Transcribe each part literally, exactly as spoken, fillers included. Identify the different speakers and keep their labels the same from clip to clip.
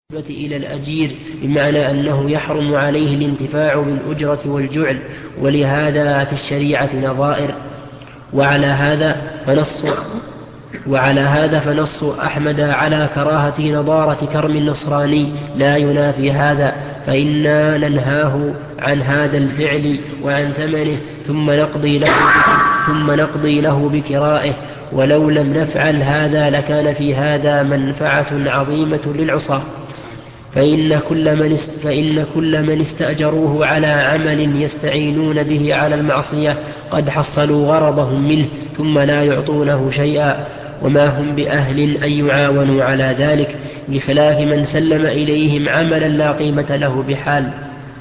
Speaker 1: إلى الأجير بمعنى أنه يحرم عليه الانتفاع بالأجرة والجعل، ولهذا في الشريعة نظائر. وعلى هذا فنص وعلى هذا فنص أحمد على كراهة نظارة كرم النصراني لا ينافي هذا، فإنا ننهاه عن هذا الفعل وعن ثمنه ثم نقضي له ثم نقضي له بكرائه، ولو لم نفعل هذا لكان في هذا منفعة عظيمة للعصاة. فإن كل من فإن كل من استأجروه على عمل يستعينون به على المعصية قد حصلوا غرضهم منه ثم لا يعطونه شيئا، وما هم بأهل أن يعاونوا على ذلك، بخلاف من سلم إليهم عملا لا قيمة له بحال.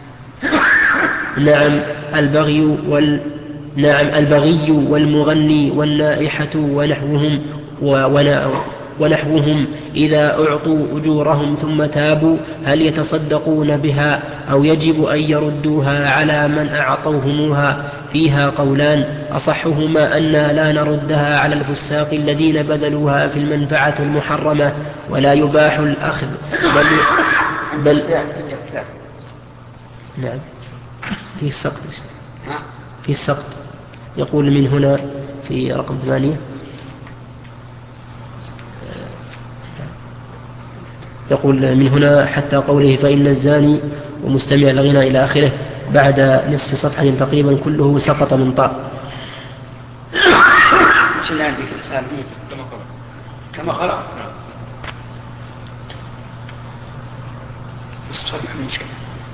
Speaker 1: نعم البغي وال نعم البغي والمغني والنائحة ونحوهم ونحوهم إذا أعطوا أجورهم ثم تابوا هل يتصدقون بها أو يجب أن يردوها على من أعطوهموها؟ فيها قولان، أصحهما أننا لا نردها على الفساق الذين بذلوها في المنفعة المحرمة، ولا يباح الأخذ بل, بل نعم في السقط في السقط يقول من هنا في رقم ثمانية، يقول من هنا حتى قوله فإن الزاني ومستمع الغنى إلى آخره بعد نصف صفحة تقريبا كله سقط من طاء.
Speaker 2: شنو عندك الإنسان كما قرأ الصفحة من شكل.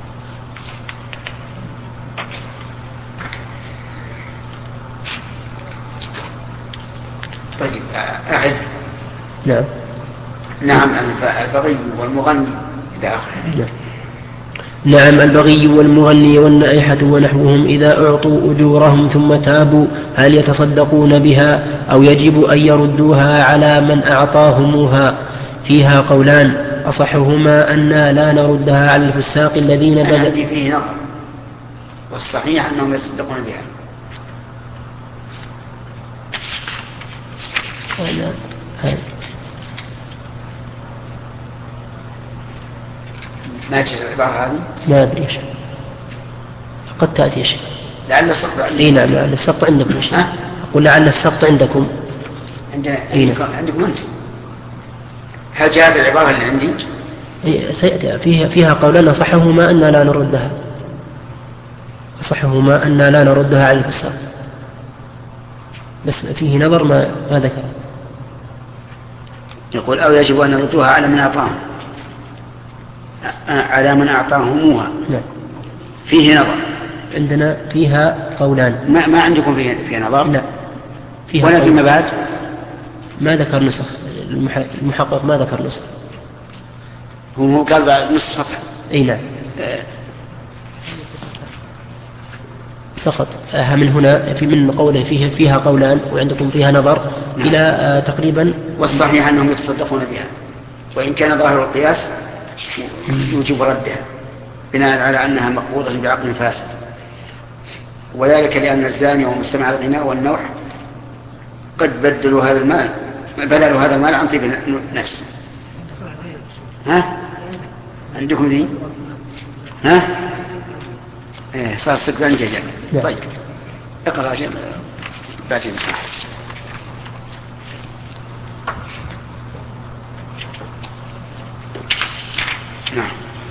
Speaker 2: طيب أعد.
Speaker 1: نعم
Speaker 2: نعم البغي والمغني إلى آخره.
Speaker 1: نعم البغي والمغني والنائحة ونحوهم إذا أعطوا أجورهم ثم تابوا هل يتصدقون بها أو يجب أن يردوها على من أعطاهموها؟ فيها قولان، أصحهما أننا لا نردها على الفساق الذين
Speaker 2: بدأ عندي فيه نظر، والصحيح أنهم يتصدقون بها. ما تجد العبارة هذه؟
Speaker 1: ما أدري يا شيخ، قد تأتي يا شيخ.
Speaker 2: لعل السقط عندكم.
Speaker 1: إيه نعم لعل السقط عندكم يا شيخ. أقول لعل السقط عندكم.
Speaker 2: عندنا عندكم عندكم أنت. هل جاءت العبارة اللي عندي؟
Speaker 1: إيه سيأتي فيها فيها قولنا صحهما أن لا نردها. صحهما أن لا نردها على الفساق. بس فيه نظر ما ما ذكر.
Speaker 2: يقول أو يجب أن نردوها على من أعطاهم. على من أعطاهموها.
Speaker 1: نعم.
Speaker 2: فيه نظر.
Speaker 1: عندنا فيها قولان.
Speaker 2: ما ما عندكم فيه فيه نظر؟
Speaker 1: لا. فيها
Speaker 2: ولا في المباد؟
Speaker 1: ما ذكر نسخ، المحقق ما ذكر نسخ.
Speaker 2: هو قال بعد نص صفحة.
Speaker 1: أي نعم. سقط من هنا في من قوله فيها فيها قولان وعندكم فيها نظر. نعم. إلى آه تقريبا.
Speaker 2: والصحيح أنهم يتصدقون بها، وإن كان ظاهر القياس يوجب ردها بناء على أنها مقبوضة بعقد فاسد، وذلك لأن الزاني ومستمع الغناء والنوح قد بدلوا هذا المال بدلوا هذا المال عن طيب نفس. ها عندكم ذي؟ ها ايه صار استقلال جيد. طيب اقرأ عشان بعدين نسمع. نعم.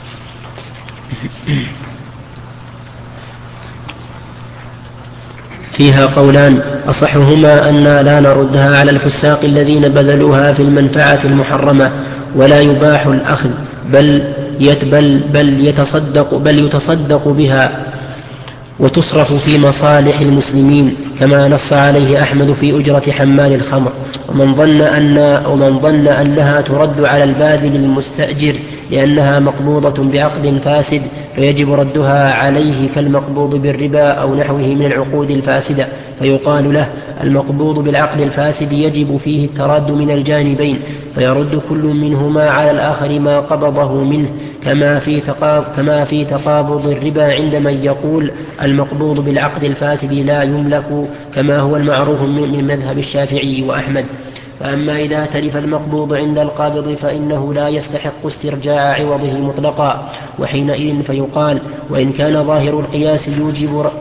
Speaker 1: فيها قولان، أصحهما أننا لا نردها على الفساق الذين بذلوها في المنفعة المحرمة، ولا يباح الأخذ بل يتبل بل يتصدق بل يتصدق بها وتصرف في مصالح المسلمين، كما نص عليه أحمد في أجرة حمال الخمر. ومن ظن أن ومن ظن أنها ترد على الباذل المستأجر لأنها مقبوضة بعقد فاسد فيجب ردها عليه كالمقبوض بالربا أو نحوه من العقود الفاسدة، فيقال له المقبوض بالعقد الفاسد يجب فيه التراد من الجانبين، فيرد كل منهما على الآخر ما قبضه منه، كما في كما في تقابض الربا عند من يقول المقبوض بالعقد الفاسد لا يملك، كما هو المعروف من مذهب الشافعي وأحمد. فأما إذا تلف المقبوض عند القابض فإنه لا يستحق استرجاع عوضه مطلقا، وحينئذ فيقال وإن كان ظاهر القياس يوجب ر...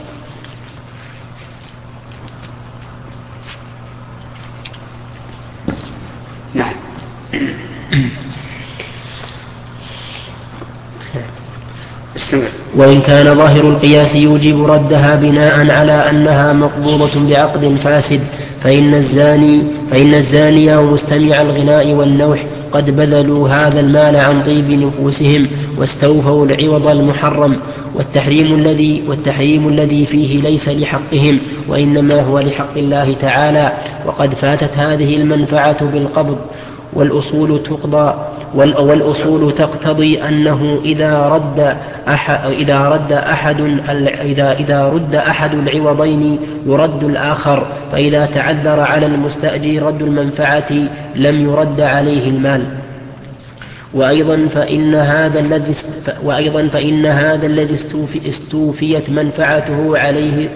Speaker 2: نعم.
Speaker 1: وإن كان ظاهر القياس يوجب ردها بناء على أنها مقبوضة بعقد فاسد فإن الزاني فإن الزاني ومستمع الغناء والنوح قد بذلوا هذا المال عن طيب نفوسهم واستوفوا العوض المحرم، والتحريم الذي والتحريم الذي فيه ليس لحقهم وإنما هو لحق الله تعالى، وقد فاتت هذه المنفعة بالقبض، والأصول تقضى والأصول تقتضي أنه إذا رد أحد إذا رد أحد إذا إذا رد أحد العوضين يرد الآخر، فإذا تعذر على المستأجر رد المنفعة لم يرد عليه المال. وأيضا فإن هذا الذي وأيضا فإن هذا الذي استوفيت منفعته عليه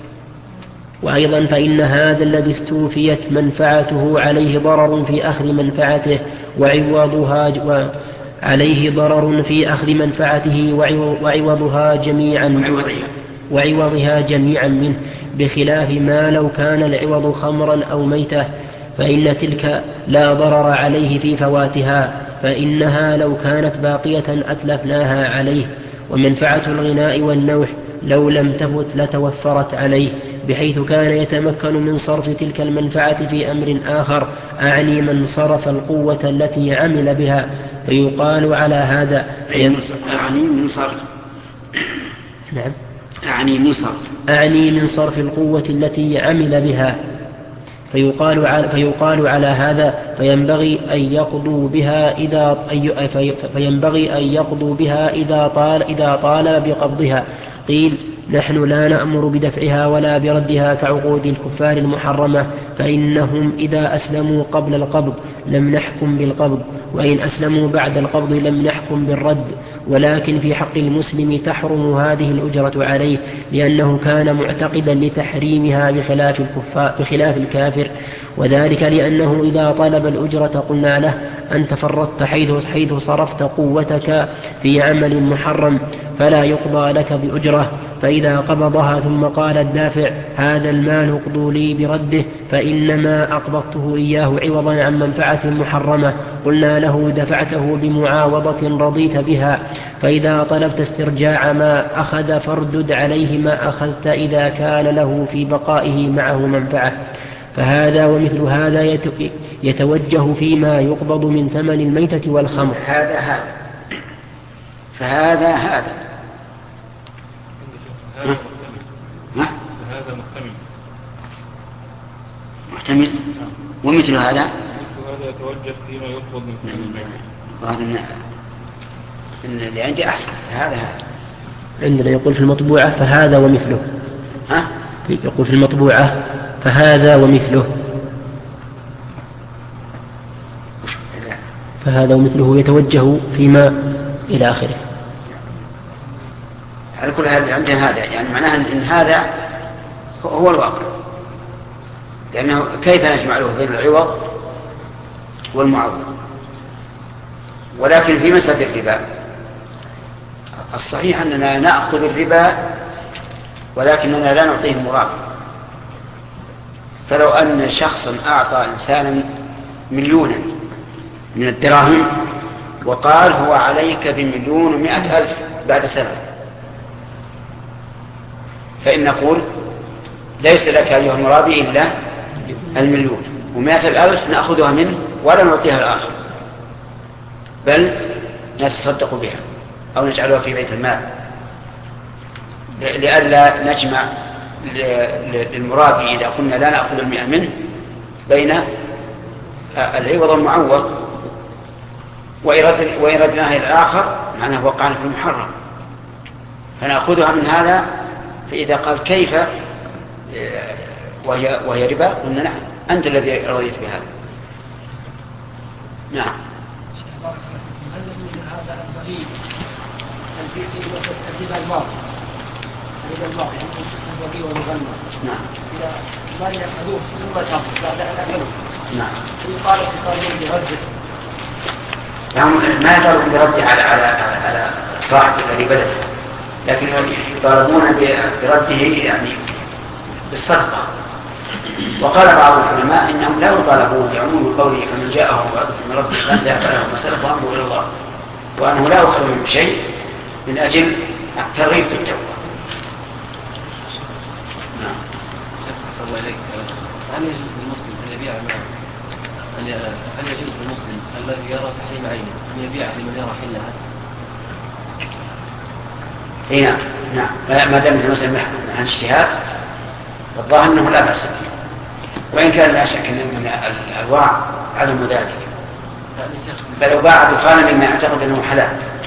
Speaker 1: وأيضا فإن هذا الذي استوفيت منفعته عليه ضرر في أخذ منفعته وعوضها وعليه ضرر في أخذ منفعته وعوضها جميعا وعوضها جميعا منه، بخلاف ما لو كان العوض خمرا أو ميتة فإن تلك لا ضرر عليه في فواتها، فإنها لو كانت باقية أتلفناها عليه. ومنفعة الغناء والنوح لو لم تفت لتوفرت عليه، بحيث كان يتمكن من صرف تلك المنفعة في أمر آخر، أعني من صرف القوة التي عمل بها، فيقال على هذا
Speaker 2: أعني من صرف
Speaker 1: نعم
Speaker 2: أعني من صرف
Speaker 1: أعني من صرف القوة التي عمل بها، فيقال على, فيقال على هذا فينبغي أن يقضوا بها إذا فينبغي أن يقضوا بها إذا طال إذا طالب بقبضها. قيل نحن لا نأمر بدفعها ولا بردها كعقود الكفار المحرمة، فإنهم إذا أسلموا قبل القبض لم نحكم بالقبض، وإن أسلموا بعد القبض لم نحكم بالرد، ولكن في حق المسلم تحرم هذه الأجرة عليه لأنه كان معتقدا لتحريمها بخلاف الكفار بخلاف الكافر، وذلك لأنه إذا طلب الأجرة قلنا له أنت فرطت حيث حيث صرفت قوتك في عمل محرم فلا يقضى لك بأجرة، فإذا قبضها ثم قال الدافع هذا المال اقضوا لي برده فإنما أقبضته إياه عوضا عن منفعة محرمة، قلنا له دفعته بمعاوضة رضيت بها، فإذا طلبت استرجاع ما أخذ فاردد عليه ما أخذت إذا كان له في بقائه معه منفعة. فهذا ومثل هذا يتوجه فيما يقبض من ثمن الميتة والخمر.
Speaker 2: هذا هذا فهذا هذا
Speaker 3: فهذا محتمل
Speaker 2: محتمل ومثل هذا
Speaker 3: مثل هذا يتوجه فيما يقبض من ثمن الميتة.
Speaker 2: وهذا اللي عندي أحسن هذا هذا
Speaker 1: عندنا يقول في المطبوعة فهذا ومثله.
Speaker 2: ها؟
Speaker 1: يقول في المطبوعة فهذا ومثله فهذا ومثله يتوجه فيما إلى آخره.
Speaker 2: على كل هذا عندنا هذا يعني معناها إن هذا هو الواقع، لأنه كيف نجمع له بين العوض والمعوض. ولكن في مسألة الربا الصحيح أننا نأخذ الربا ولكننا لا نعطيه المرابح. فلو أن شخصا أعطى إنسانا مليونا من الدراهم وقال هو عليك بمليون ومائة ألف بعد سنة، فإن نقول ليس لك أيها المرابي إلا المليون ومائة الألف نأخذها منه ولا نعطيها الآخر، بل نتصدق بها أو نجعلها في بيت المال لئلا نجمع للمرابي إذا قلنا لا نأخذ المئة منه بين العوض والمعوض، وإن ردناها إلى الآخر معناه وقعنا في المحرم فنأخذها من هذا. فإذا قال كيف وهي, وهي ربا قلنا نحن أنت الذي رضيت بهذا. نعم.
Speaker 4: نعم.
Speaker 2: نعم. نعم ما يطالبون برده على على على صاحب الذي بدأ، لكن يطالبون برده يعني بالصدقة. وقال بعض العلماء إنهم لا يطالبون بعموم قوله فمن جاءه موعظة من ربه فانتهى فله ما سلف وأمره إلى الله، وأنه لا يؤخذ منه شيء من أجل الترغيب في التوبة.
Speaker 4: نعم. هل يجوز للمسلم أن يبيع هل يجوز للمسلم الذي يرى تحريم عينه أن يبيع لمن يرى حلها؟
Speaker 2: اي نعم نعم، ما دام المسلم عن اجتهاد الظاهر انه لا باس به، وان كان لا شك ان الورع عدم ذلك، فلو باع دخانا مما يعتقد انه حلال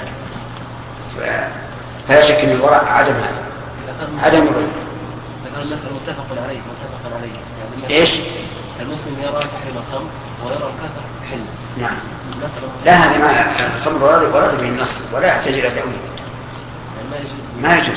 Speaker 2: فلا شك ان الورع عدم هذا عدم الربا.
Speaker 4: ذكر المثل متفق عليه متفق عليه يعني
Speaker 2: ايش؟
Speaker 4: المسلم يرى تحريم الخمر ويرى الكفر حل.
Speaker 2: نعم. لا هذا ما الخمر ورد به النص ولا يحتاج الى تأويل. ما يجوز.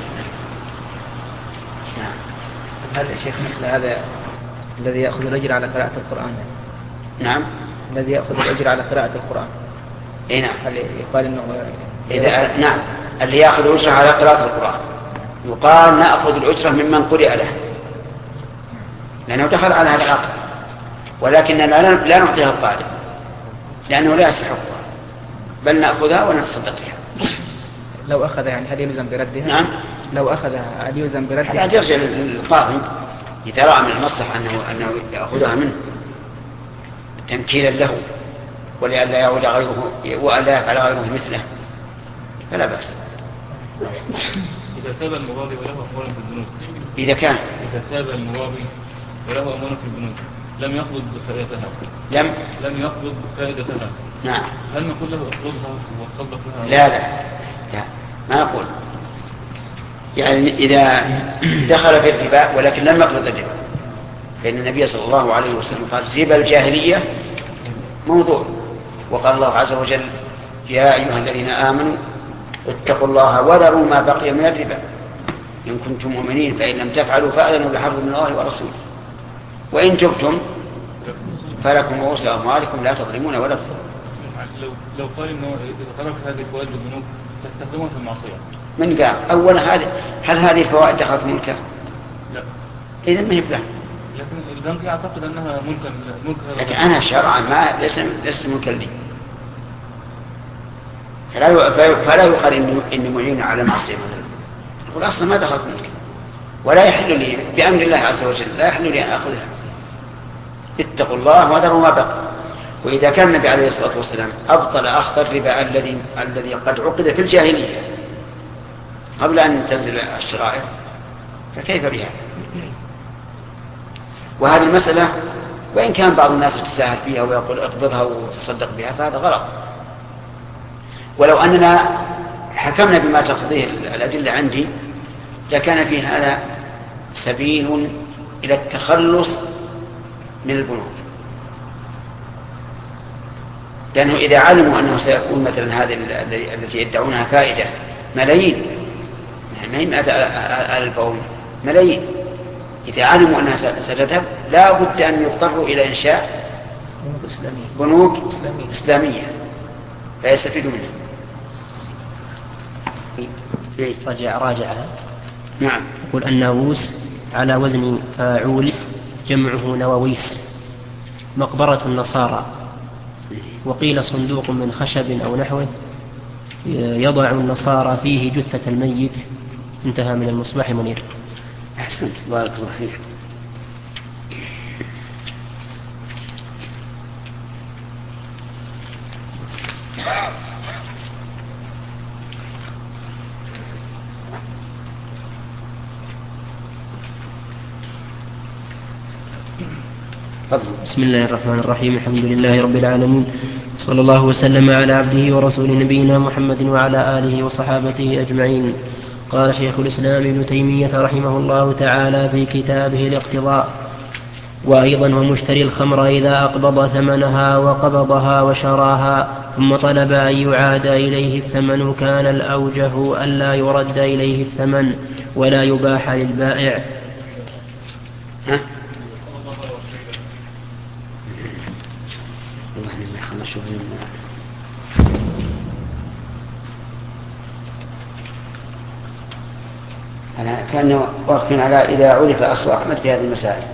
Speaker 5: نعم. هذا يا شيخ مثل هذا الذي يأخذ الأجر على قراءة القرآن.
Speaker 2: نعم.
Speaker 5: الذي يأخذ الأجر على قراءة القرآن.
Speaker 2: اي نعم.
Speaker 5: هل يقال انه
Speaker 2: إذا نعم اللي يأخذ الأجرة على قراءة القرآن يقال نأخذ الأجرة ممن قرئ له، لأنه دخل على هذا العقد، ولكننا لا نعطيها الطالب لأنه لا يستحقها، بل نأخذها ونتصدق بها.
Speaker 5: لو أخذ يعني هل يلزم بردها؟
Speaker 2: نعم.
Speaker 5: لو أخذ هل يلزم بردها؟
Speaker 2: هذا يرجع للقاضي إذا رأى من المصلحة أنه أنه يأخذها منه تنكيلا له ولئلا يعود غيره وألا يفعل غيره مثله فلا بأس.
Speaker 3: إذا تاب المرابي وله أموال في البنوك.
Speaker 2: إذا كان
Speaker 3: إذا تاب المرابي وله أموال في البنوك لم يقبض بفائدتها.
Speaker 2: لم
Speaker 3: لم يقبض بفائدتها.
Speaker 2: نعم.
Speaker 3: هل نقول له اقبضها وتصدق لها؟
Speaker 2: لا لا لا ما أقول. يعني إذا دخل في الربا ولكن لم يقبض الربا، فإن النبي صلى الله عليه وسلم قال ربا الجاهلية موضوع، وقال الله عز وجل يا أيها الذين آمنوا اتقوا الله وذروا ما بقي من الربا إن كنتم مؤمنين فإن لم تفعلوا فأذنوا بحرب من الله ورسوله وإن تبتم فلكم رؤوس أموالكم لا تظلمون ولا تظلمون.
Speaker 3: لو لو قال إنه إذا ترك هذه الفوائد بالبنوك تستخدمها في المعصية.
Speaker 2: من قال أولا هذه هل هذه الفوائد دخلت ملكه؟
Speaker 3: لا.
Speaker 2: إذا ما هي بله.
Speaker 3: لكن البنك يعتقد أنها ملكا ملكا.
Speaker 2: لكن أنا شرعا ما ليس ليس ملكا لي. فلا فلا يقال إني إني معين على معصية مثلا. يقول أصلا ما دخلت ملكه ولا يحل لي بأمر الله عز وجل لا يحل لي أن أخذها. اتقوا الله وذروا ما بقي. وإذا كان النبي عليه الصلاة والسلام أبطل أخذ الربا الذي الذي قد عقد في الجاهلية قبل أن تنزل الشرائع فكيف بها؟ وهذه المسألة وإن كان بعض الناس يتساهل فيها ويقول اقبضها وتصدق بها فهذا غلط. ولو أننا حكمنا بما تقضيه الأدلة عندي لكان في هذا سبيل إلى التخلص من البنوك، لأنه إذا علموا أنه سيكون مثلا هذه التي يدعونها فائدة ملايين نحن على البون ملايين، إذا علموا أنها ستذهب لا بد أن يضطروا إلى إنشاء بنوك إسلامية فيستفيدوا منها.
Speaker 1: رجع راجعها.
Speaker 2: نعم.
Speaker 1: يقول الناووس على وزن فاعول جمعه نواويس مقبرة النصارى، وقيل صندوق من خشب أو نحوه يضع النصارى فيه جثة الميت. انتهى من المصباح منير.
Speaker 2: أحسنت بارك الله فيك.
Speaker 1: بسم الله الرحمن الرحيم. الحمد لله رب العالمين، صلى الله وسلم على عبده ورسوله نبينا محمد وعلى آله وصحابته أجمعين. قال شيخ الإسلام ابن تيمية رحمه الله تعالى في كتابه الاقتضاء: وأيضا ومشتري الخمر إذا أقبض ثمنها وقبضها وشراها ثم طلب أن يعاد إليه الثمن كان الأوجه ألا يرد إليه الثمن ولا يباح للبائع.
Speaker 2: نشوف أنا كأنه واقفين على إذا عرف أصل أحمد في هذه المسائل.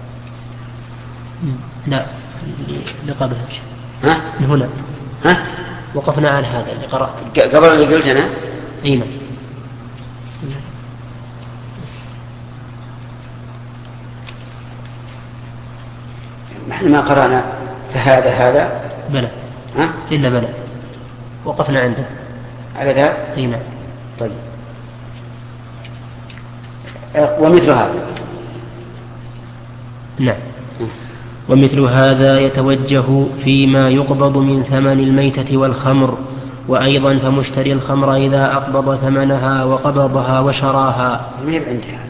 Speaker 1: لا لقبلها
Speaker 2: ها؟
Speaker 1: هنا
Speaker 2: ها؟
Speaker 1: وقفنا على هذا اللي قرأت
Speaker 2: قبل اللي قلت أنا.
Speaker 1: إينا
Speaker 2: نحن ما قرأنا فهذا هذا
Speaker 1: بلى
Speaker 2: ها؟
Speaker 1: إلا بلى وقفنا عنده
Speaker 2: على ذا.
Speaker 1: إينا
Speaker 2: طيب ومثل هذا.
Speaker 1: نعم. ومثل هذا يتوجه فيما يقبض من ثمن الميتة والخمر، وأيضا فمشتري الخمر إذا أقبض ثمنها وقبضها وشراها.
Speaker 2: ما هي عندها.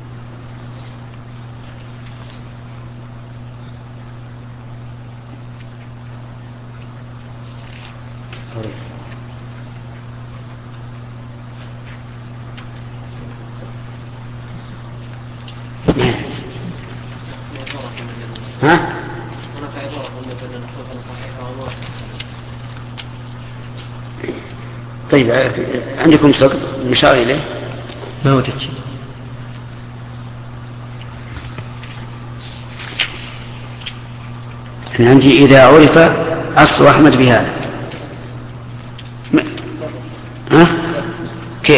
Speaker 2: ها؟ طيب عندكم سقط مشار إليه؟
Speaker 1: ما وجدت شيء.
Speaker 2: أنا عندي إذا عرف أصل أحمد بهذا. م... ها؟ كيف؟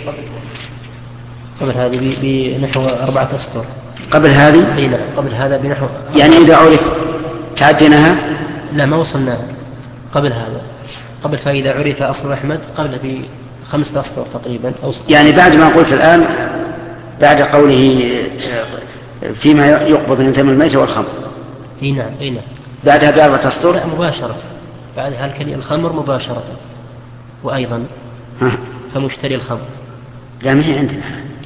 Speaker 1: قبل هذه بنحو أربعة أسطر.
Speaker 2: قبل هذه؟
Speaker 1: أي نعم قبل هذا بنحو.
Speaker 2: يعني إذا عرف تعديناها؟
Speaker 1: لا ما وصلناها قبل هذا. قبل فإذا عرف أصل أحمد قبل بخمسة أسطر تقريبا أو
Speaker 2: يعني بعد ما قلت الآن بعد قوله فيما يقبض من ثمن الميت والخمر.
Speaker 1: اي نعم اي نعم.
Speaker 2: بعدها بأربعة أسطر؟
Speaker 1: لا مباشرة بعدها الكلمة الخمر مباشرة. وأيضا
Speaker 2: ها.
Speaker 1: فمشتري الخمر.
Speaker 2: لا ما هي عندنا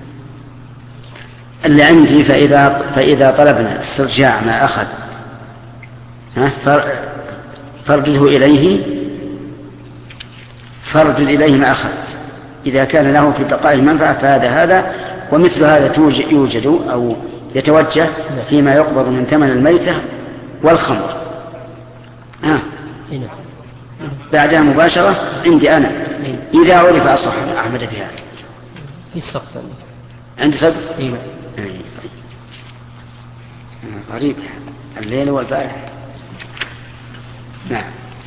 Speaker 2: اللي عندي فإذا فإذا طلبنا استرجاع ما أخذ ها فارجده إليه فارجد إليه ما أخذ إذا كان له في بقاء المنفعة فهذا هذا. ومثل هذا يوجد أو يتوجه فيما يقبض من ثمن الميتة والخمر. ها. بعدها مباشرة عندي أنا إذا عرف أصح أحمد في هذا.
Speaker 1: في السقط
Speaker 2: عندي سقط؟
Speaker 1: إيه.
Speaker 2: غريب الليل والبارح. نعم.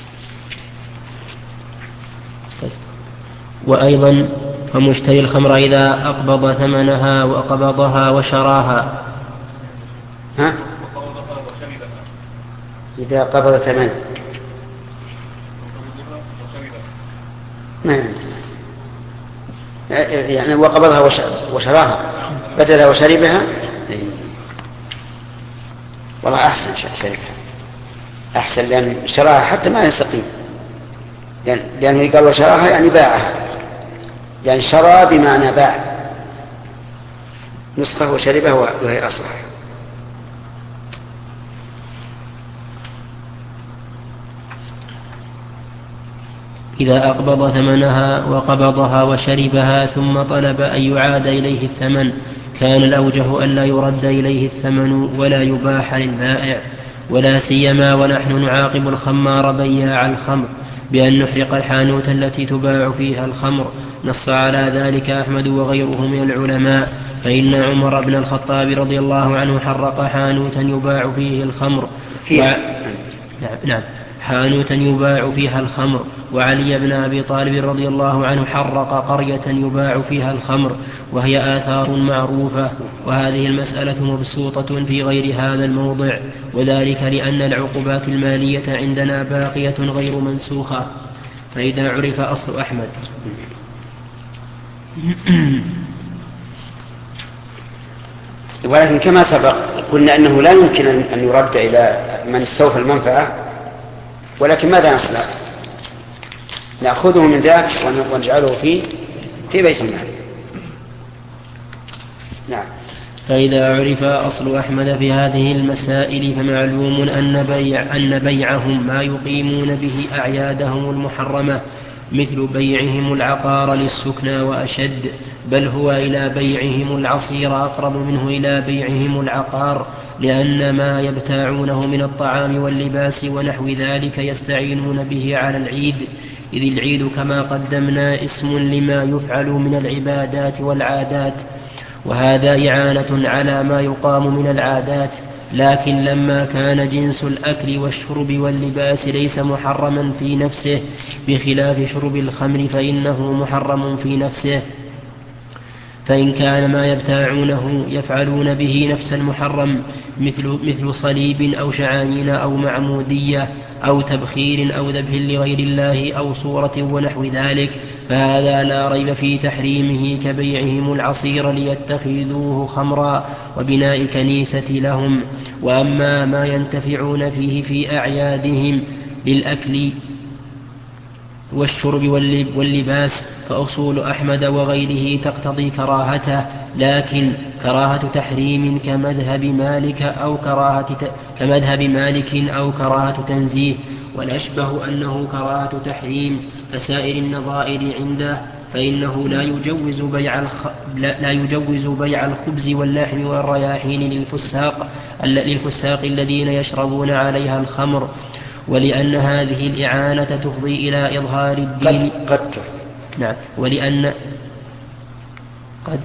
Speaker 1: وأيضا فمشتري الخمر إذا أقبض ثمنها وقبضها وشراها.
Speaker 2: ها؟ إذا قبض ثمنها ما عندنا يعني وقبضها وشراها بدل وشربها. والله أحسن شركة أحسن لأن شراها حتى ما يستقيم لأنه قال وشراها يعني باعها يعني شرى بمعنى باع نسخة وشربها وهي أصح.
Speaker 1: إذا أقبض ثمنها وقبضها وشربها ثم طلب أن يعاد إليه الثمن كان الأوجه ألا يرد إليه الثمن ولا يباح للبائع ولا سيما ونحن نعاقب الخمار بياع الخمر بأن نحرق الحانوت التي تباع فيها الخمر. نص على ذلك أحمد وغيره من العلماء فإن عمر بن الخطاب رضي الله عنه حرق حانوتا يباع فيه الخمر و... نعم, نعم حانوتا يباع فيها الخمر. وعلي بن أبي طالب رضي الله عنه حرق قرية يباع فيها الخمر وهي آثار معروفة. وهذه المسألة مبسوطة في غير هذا الموضع وذلك لأن العقوبات المالية عندنا باقية غير منسوخة. فإذا عرف أصل أحمد
Speaker 2: ولكن كما سبق قلنا أنه لا يمكن أن يرد إلى من استوفى المنفعة ولكن ماذا نصنع؟ نأخذه من ذاك ونجعله في في بيت المال. نعم.
Speaker 1: فإذا عرف أصل أحمد في هذه المسائل فمعلوم أن, بيع أن بيعهم ما يقيمون به أعيادهم المحرمة مثل بيعهم العقار للسكنى وأشد، بل هو إلى بيعهم العصير أقرب منه إلى بيعهم العقار، لأن ما يبتاعونه من الطعام واللباس ونحو ذلك يستعينون به على العيد، إذ العيد كما قدمنا اسم لما يفعل من العبادات والعادات، وهذا إعانة على ما يقام من العادات. لكن لما كان جنس الأكل والشرب واللباس ليس محرما في نفسه بخلاف شرب الخمر فإنه محرم في نفسه، فإن كان ما يبتاعونه يفعلون به نفس المحرم مثل, مثل صليب أو شعانين أو معمودية أو تبخير أو ذبح لغير الله أو صورة ونحو ذلك، فهذا لا ريب في تحريمه كبيعهم العصير ليتخذوه خمرا وبناء كنيسة لهم. وأما ما ينتفعون فيه في أعيادهم للأكل والشرب واللباس فأصول أحمد وغيره تقتضي كراهته، لكن كراهة تحريم كمذهب مالك أو كراهة كمذهب مالك أو كراهة تنزيه، والأشبه أنه كراهة تحريم كسائر النظائر عنده، فإنه لا يجوز بيع الخ... لا يجوز بيع الخبز واللحم والرياحين للفساق للفساق الذين يشربون عليها الخمر، ولأن هذه الإعانة تفضي إلى إظهار الدين
Speaker 2: قد, قد.
Speaker 1: نعم ولأن قد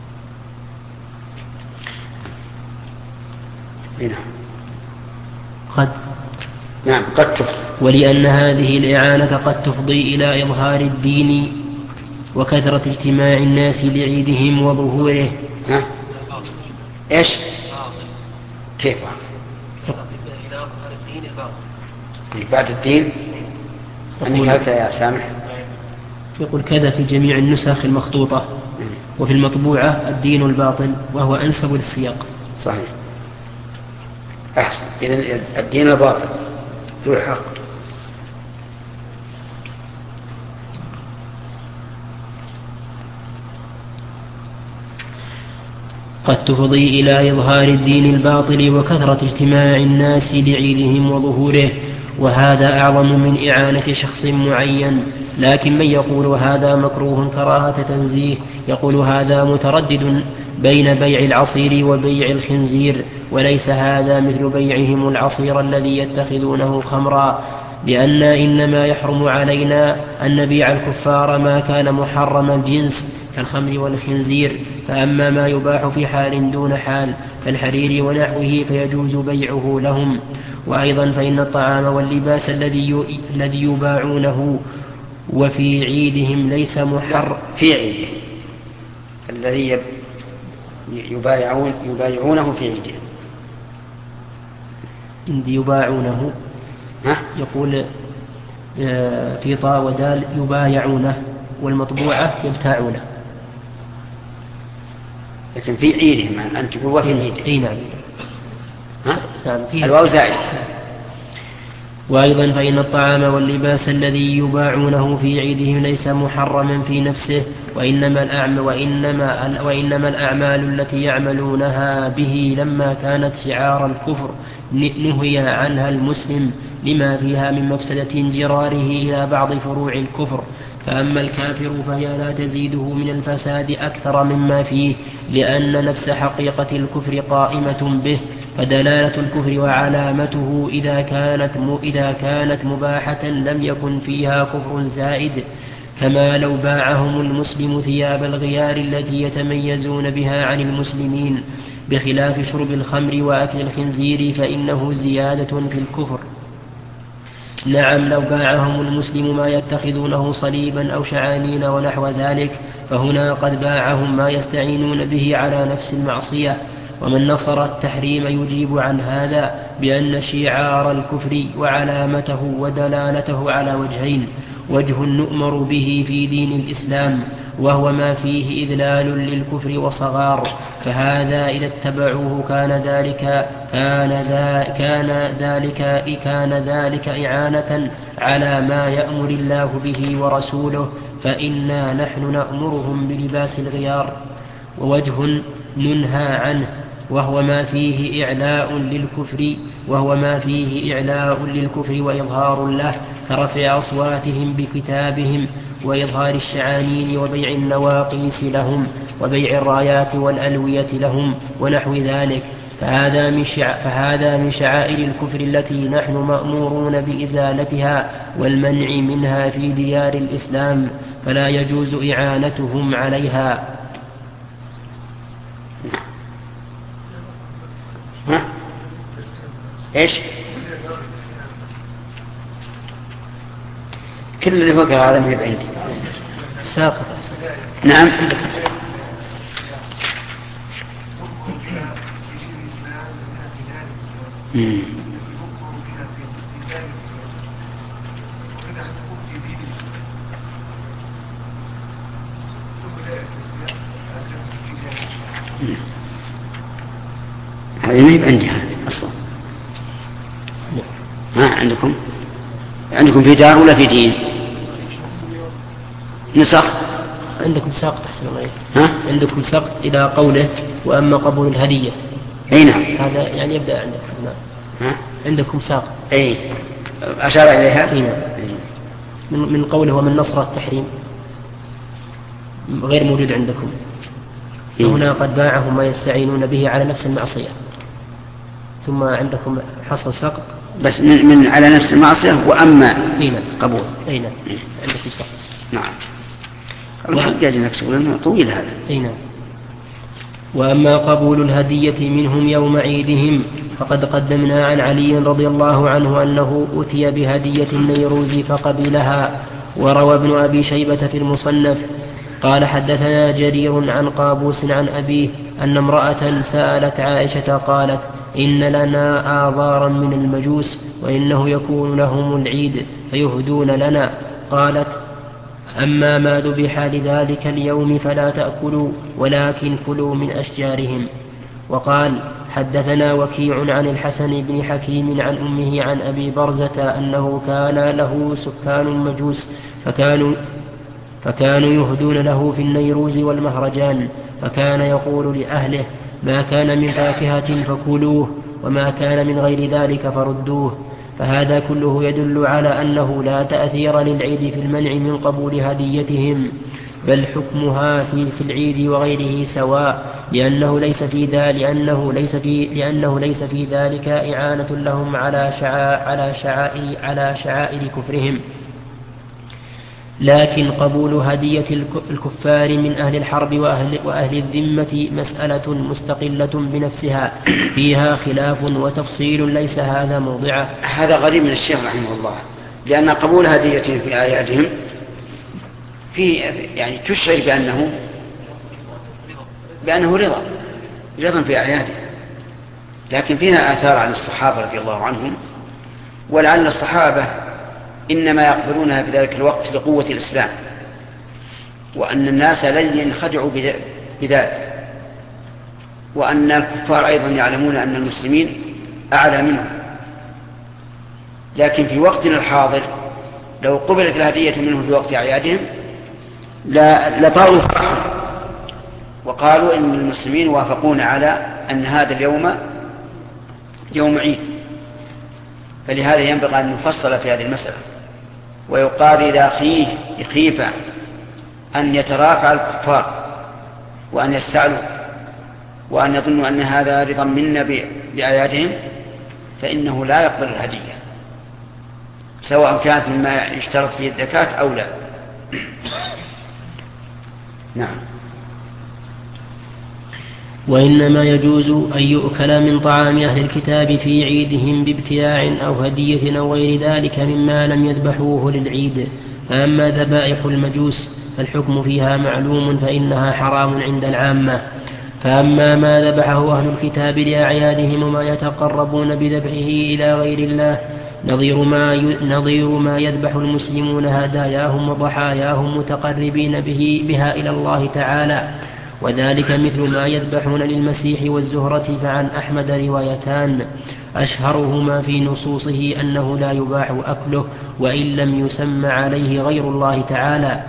Speaker 2: نعم
Speaker 1: قد
Speaker 2: نعم قد تفضي
Speaker 1: ولأن هذه الإعانة قد تفضي إلى إظهار الدين وكثرة اجتماع الناس لعيدهم وظهوره.
Speaker 2: ها؟ إيش؟ كيف؟ بعد الدين عندك هذا يا سامح؟
Speaker 1: يقول كذا في جميع النسخ المخطوطة، وفي المطبوعة الدين الباطل، وهو أنسب للسياق.
Speaker 2: صحيح، أحسن. إذن الدين الباطل ذو الحق.
Speaker 1: قد تفضي إلى إظهار الدين الباطل وكثرة اجتماع الناس لعيدهم وظهوره، وهذا أعظم من إعانة شخص معين. لكن من يقول هذا مكروه كراهة تنزيه يقول هذا متردد بين بيع العصير وبيع الخنزير، وليس هذا مثل بيعهم العصير الذي يتخذونه خمرا، لأن إنما يحرم علينا أن نبيع الكفار ما كان محرم الجنس كالخمر والخنزير، فأما ما يباح في حال دون حال كالحرير ونحوه فيجوز بيعه لهم. وأيضا فإن الطعام واللباس الذي يباعونه وفي عيدهم ليس محرم
Speaker 2: في عيدهم الذي يبايعون يبايعونه في عيدهم
Speaker 1: عندي يباعونه
Speaker 2: ها؟
Speaker 1: يقول في طاء ودال يبايعونه، والمطبوعة يبتاعونه،
Speaker 2: لكن في عيدهم أن تقول وفي عيدهم.
Speaker 1: اي نعم.
Speaker 2: نعم الواو زائد.
Speaker 1: وأيضا فإن الطعام واللباس الذي يباعونه في عيدهم ليس محرما في نفسه، وإنما الأعمال, وإنما, وإنما الأعمال التي يعملونها به لما كانت شعار الكفر نهي عنها المسلم لما فيها من مفسدة جراره إلى بعض فروع الكفر. فأما الكافر فهي لا تزيده من الفساد أكثر مما فيه، لأن نفس حقيقة الكفر قائمة به، فدلالة الكفر وعلامته إذا كانت, إذا كانت مباحة لم يكن فيها كفر زائد، كما لو باعهم المسلم ثياب الغيار التي يتميزون بها عن المسلمين، بخلاف شرب الخمر وأكل الخنزير فإنه زيادة في الكفر. نعم لو باعهم المسلم ما يتخذونه صليبا أو شعانين ونحو ذلك فهنا قد باعهم ما يستعينون به على نفس المعصية. ومن نصر التحريم يجيب عن هذا بأن شعار الكفر وعلامته ودلالته على وجهين: وجه نؤمر به في دين الإسلام وهو ما فيه إذلال للكفر وصغار، فهذا إذا اتبعوه كان ذلك كان, ذا كان ذلك كان ذلك إعانة على ما يأمر الله به ورسوله، فإنا نحن نأمرهم بلباس الغيار. ووجه ننهى عنه وهو ما فيه إعلاء للكفر وهو ما فيه إعلاء للكفر وإظهار له، كرفع أصواتهم بكتابهم وإظهار الشعانين وبيع النواقيس لهم وبيع الرايات والألوية لهم ونحو ذلك، فهذا من, شع... فهذا من شعائر الكفر التي نحن مأمورون بإزالتها والمنع منها في ديار الإسلام، فلا يجوز إعانتهم عليها.
Speaker 2: ها؟ إيش؟ كل اللي فوق هذا ما يبقى عندي
Speaker 1: ساقط.
Speaker 2: نعم. مم. هذه ما يبقى عندي هذه أصلا. ما عندكم عندكم في دار ولا في دين؟ نسخ
Speaker 1: عندكم ساقط أحسن الله.
Speaker 2: ها؟
Speaker 1: عندكم ساقط إلى قوله وأما قبول الهدية.
Speaker 2: أي نعم.
Speaker 1: هذا يعني يبدأ عندكم. نعم.
Speaker 2: ها؟
Speaker 1: عندكم ساقط.
Speaker 2: أي أشار إليها.
Speaker 1: أي نعم. من من قوله ومن نصر التحريم غير موجود عندكم. هنا قد باعه ما يستعينون به على نفس المعصية، ثم عندكم حصل سقط
Speaker 2: بس من, من على نفس المعصية وأما
Speaker 1: هنا
Speaker 2: قبول.
Speaker 1: أي نعم. عندكم سقط.
Speaker 2: نعم. الحجاج نفسه لأنه طويل هذا.
Speaker 1: أي نعم. وأما قبول الهدية منهم يوم عيدهم فقد قدمنا عن علي رضي الله عنه أنه أتي بهدية النيروز فقبلها. وروى ابن أبي شيبة في المصنف قال حدثنا جرير عن قابوس عن أبيه أن امرأة سألت عائشة قالت إن لنا آبارا من المجوس وإنه يكون لهم العيد فيهدون لنا. قالت أما ما ذبح لذلك اليوم فلا تأكلوا ولكن كلوا من أشجارهم. وقال حدثنا وكيع عن الحسن بن حكيم عن أمه عن أبي برزة أنه كان له سكان مجوس فكانوا فكانوا يهدون له في النيروز والمهرجان، فكان يقول لأهله ما كان من فاكهة فكلوه وما كان من غير ذلك فردوه. فهذا كله يدل على أنه لا تأثير للعيد في المنع من قبول هديتهم، بل حكمها في, في العيد وغيره سواء، لأنه ليس في ذلك لأنه ليس في لأنه ليس في ذلك إعانة لهم على شعائر على شعائر على شعائر كفرهم. لكن قبول هدية الكفار من أهل الحرب وأهل, وأهل الذمة مسألة مستقلة بنفسها فيها خلاف وتفصيل ليس هذا موضعه.
Speaker 2: هذا غريب من الشيخ رحمه الله، لأن قبول هديتهم في أعيادهم في يعني تشعر بأنه بأنه رضا رضا في أعياده، لكن فيها آثار عن الصحابة رضي الله عنهم، ولعل الصحابة إنما يقبلونها في ذلك الوقت لقوة الإسلام، وأن الناس لن ينخدعوا بذلك، وأن الكفار أيضا يعلمون أن المسلمين أعلى منهم. لكن في وقتنا الحاضر لو قبلت الهدية منهم في وقت أعيادهم لطاروا فرحا وقالوا إن المسلمين وافقون على أن هذا اليوم يوم عيد. فلهذا ينبغي أن نفصل في هذه المسألة، ويقال إذا خيه يخيف أن يترافع الكفار وأن يستعلوا وأن يظنوا أن هذا رضا منا بأعيادهم، فإنه لا يقبل الهدية سواء كانت مما يشترط فيه الزكاة أو لا. نعم.
Speaker 1: وإنما يجوز أن يؤكل من طعام أهل الكتاب في عيدهم بابتياع أو هدية أو غير ذلك مما لم يذبحوه للعيد. فأما ذبائح المجوس فالحكم فيها معلوم فإنها حرام عند العامة. فأما ما ذبحه أهل الكتاب لأعيادهم وما يتقربون بذبحه إلى غير الله نظير ما نظير ما يذبح المسلمون هداياهم وضحاياهم متقربين به بها إلى الله تعالى، وذلك مثل ما يذبحون للمسيح والزهرة. فعن أحمد روايتان أشهرهما في نصوصه أنه لا يباح أكله وإن لم يسمى عليه غير الله تعالى،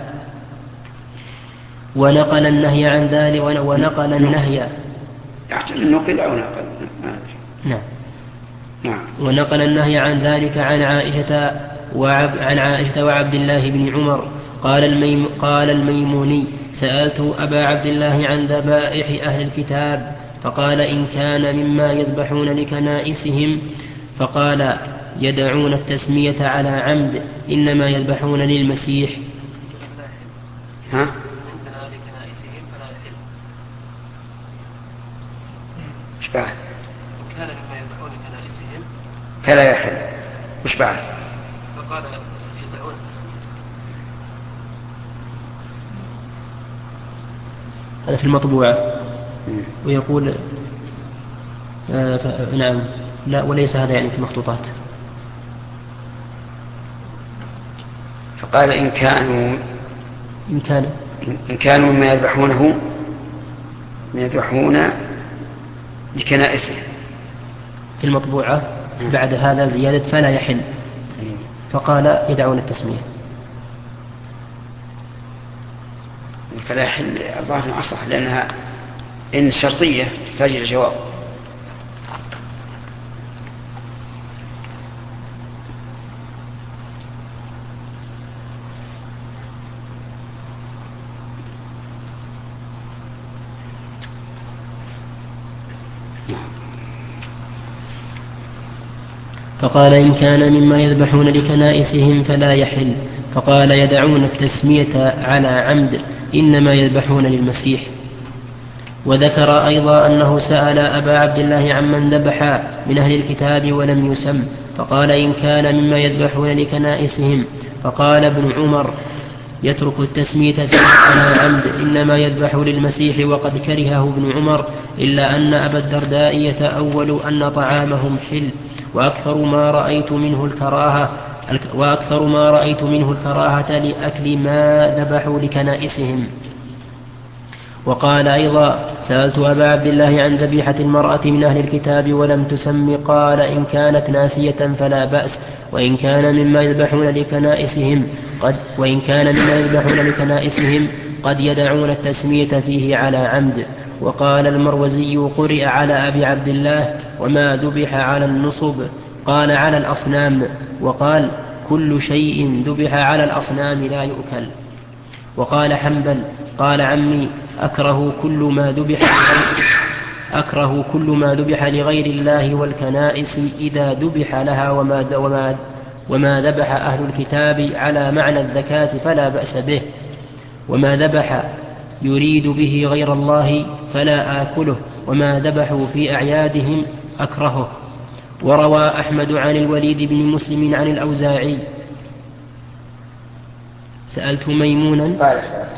Speaker 1: ونقل النهي عن ذلك ونقل النهي
Speaker 2: نقل أو نقل
Speaker 1: نعم
Speaker 2: نعم
Speaker 1: ونقل النهي عن ذلك عن عائشة وعب عن عائشة وعبد الله بن عمر قال, الميم قال الميموني سألت أبا عبد الله عن ذبائح أهل الكتاب فقال إن كان مما يذبحون لكنائسهم فقال يدعون التسمية على عمد إنما يذبحون للمسيح.
Speaker 2: ها؟ مش بعد
Speaker 4: إن كان مما يذبحون لكنائسهم
Speaker 2: فلا يحل. مش بعد
Speaker 4: فقال يدعون التسمية.
Speaker 1: هذا في المطبوعة. ويقول آه نعم لا وليس هذا يعني في المخطوطات.
Speaker 2: فقال إن كانوا
Speaker 1: إن كان
Speaker 2: إن كانوا مما يذبحونه من يذبحون لكنائسهم
Speaker 1: في المطبوعة. بعد هذا زيادة فلا يحل فقال يدعون التسمية.
Speaker 2: فلا يحل الظاهر أصح لأنها إن شرطية تحتاج إلى جواب.
Speaker 1: فقال إن كان مما يذبحون لكنائسهم فلا يحل فقال يدعون التسمية على عمد إنما يذبحون للمسيح. وذكر أيضا أنه سأل أبا عبد الله عمن ذبح من أهل الكتاب ولم يسم فقال إن كان مما يذبحون لكنائسهم فقال ابن عمر يترك التسمية على عمد إنما يذبح للمسيح وقد كرهه ابن عمر إلا أن أبا الدرداء يتأول أن طعامهم حل وأكثر ما رأيت منه الكراهة وأكثر ما رأيت منه الكراهة لأكل ما ذبحوا لكنائسهم. وقال أيضا سألت أبا عبد الله عن ذبيحة المرأة من أهل الكتاب ولم تسم قال إن كانت ناسية فلا بأس وإن كان مما يذبحون لكنائسهم قد وإن كان مما يذبحون لكنائسهم قد يدعون التسمية فيه على عمد. وقال المروزي قرئ على أبي عبد الله وما ذبح على النصب قال على الأصنام وقال كل شيء ذبح على الأصنام لا يؤكل. وقال حنبل قال عمي أكره كل ما ذبح أكره كل ما ذبح لغير الله والكنائس إذا ذبح لها وما, وما, وما ذبح أهل الكتاب على معنى الذكاة فلا بأس به وما ذبح يريد به غير الله فلا آكله وما ذبحوا في أعيادهم أكرهه. وروى أحمد عن الوليد بن مسلم عن الأوزاعي سألت ميمونا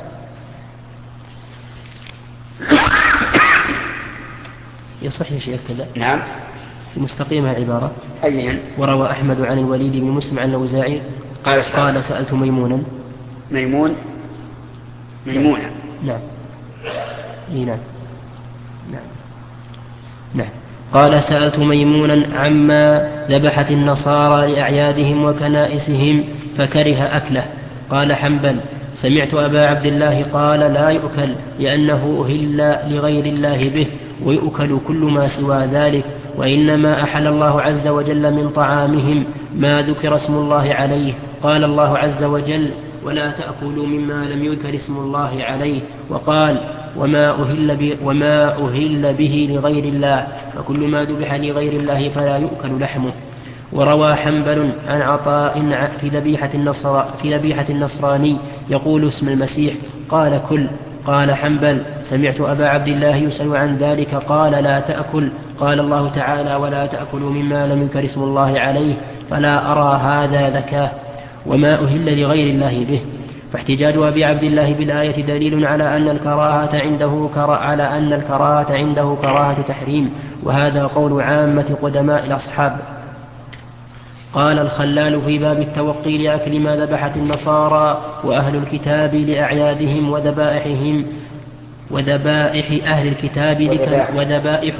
Speaker 1: يصح يا شيخ كذا.
Speaker 2: نعم
Speaker 1: مستقيمة العبارة.
Speaker 2: أيا
Speaker 1: وروى أحمد عن الوليد بن مسلم عن الأوزاعي
Speaker 2: قال,
Speaker 1: قال سألت ميمونا
Speaker 2: ميمون ميمونة
Speaker 1: نعم إيه نعم نعم نعم قال سألت ميمونا عما ذبحت النصارى لأعيادهم وكنائسهم فكره أكله. قال حنبل سمعت أبا عبد الله قال لا يؤكل لأنه أهل لغير الله به ويؤكل كل ما سوى ذلك وإنما أحل الله عز وجل من طعامهم ما ذكر اسم الله عليه. قال الله عز وجل ولا تأكلوا مما لم يذكر اسم الله عليه وقال وما أهل, وما أهل به لغير الله فكل ما ذبح لغير الله فلا يؤكل لحمه. وروى حنبل عن عطاء في ذبيحة, النصر في ذبيحة النصراني يقول اسم المسيح قال كل. قال حنبل سمعت أبا عبد الله يسأل عن ذلك قال لا تأكل. قال الله تعالى ولا تأكلوا مما لم يذكر اسم الله عليه فلا أرى هذا ذكاه وما أهل لغير الله به. فاحتجاج أبي عبد الله بالآية دليل على أن الكراهة عنده كرا على أن الكراهة عنده كراهة تحريم وهذا قول عامة قدماء الأصحاب. قال الخلال في باب التوقي لأكل ما ذبحت النصارى وأهل الكتاب لأعيادهم وذبائحهم وذبائح أهل الكتاب لك وذبائح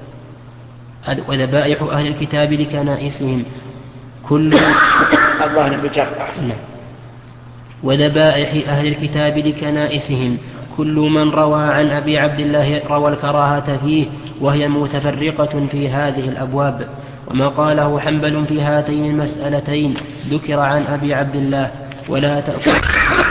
Speaker 1: وذبائح أهل الكتاب لكنائسهم كل
Speaker 2: الله بجرح
Speaker 1: وذبائح أهل الكتاب لكنائسهم كل من روى عن أبي عبد الله روى الكراهة فيه وهي متفرقة في هذه الأبواب. وما قاله حنبل في هاتين المسألتين ذكر عن أبي عبد الله ولا تأكل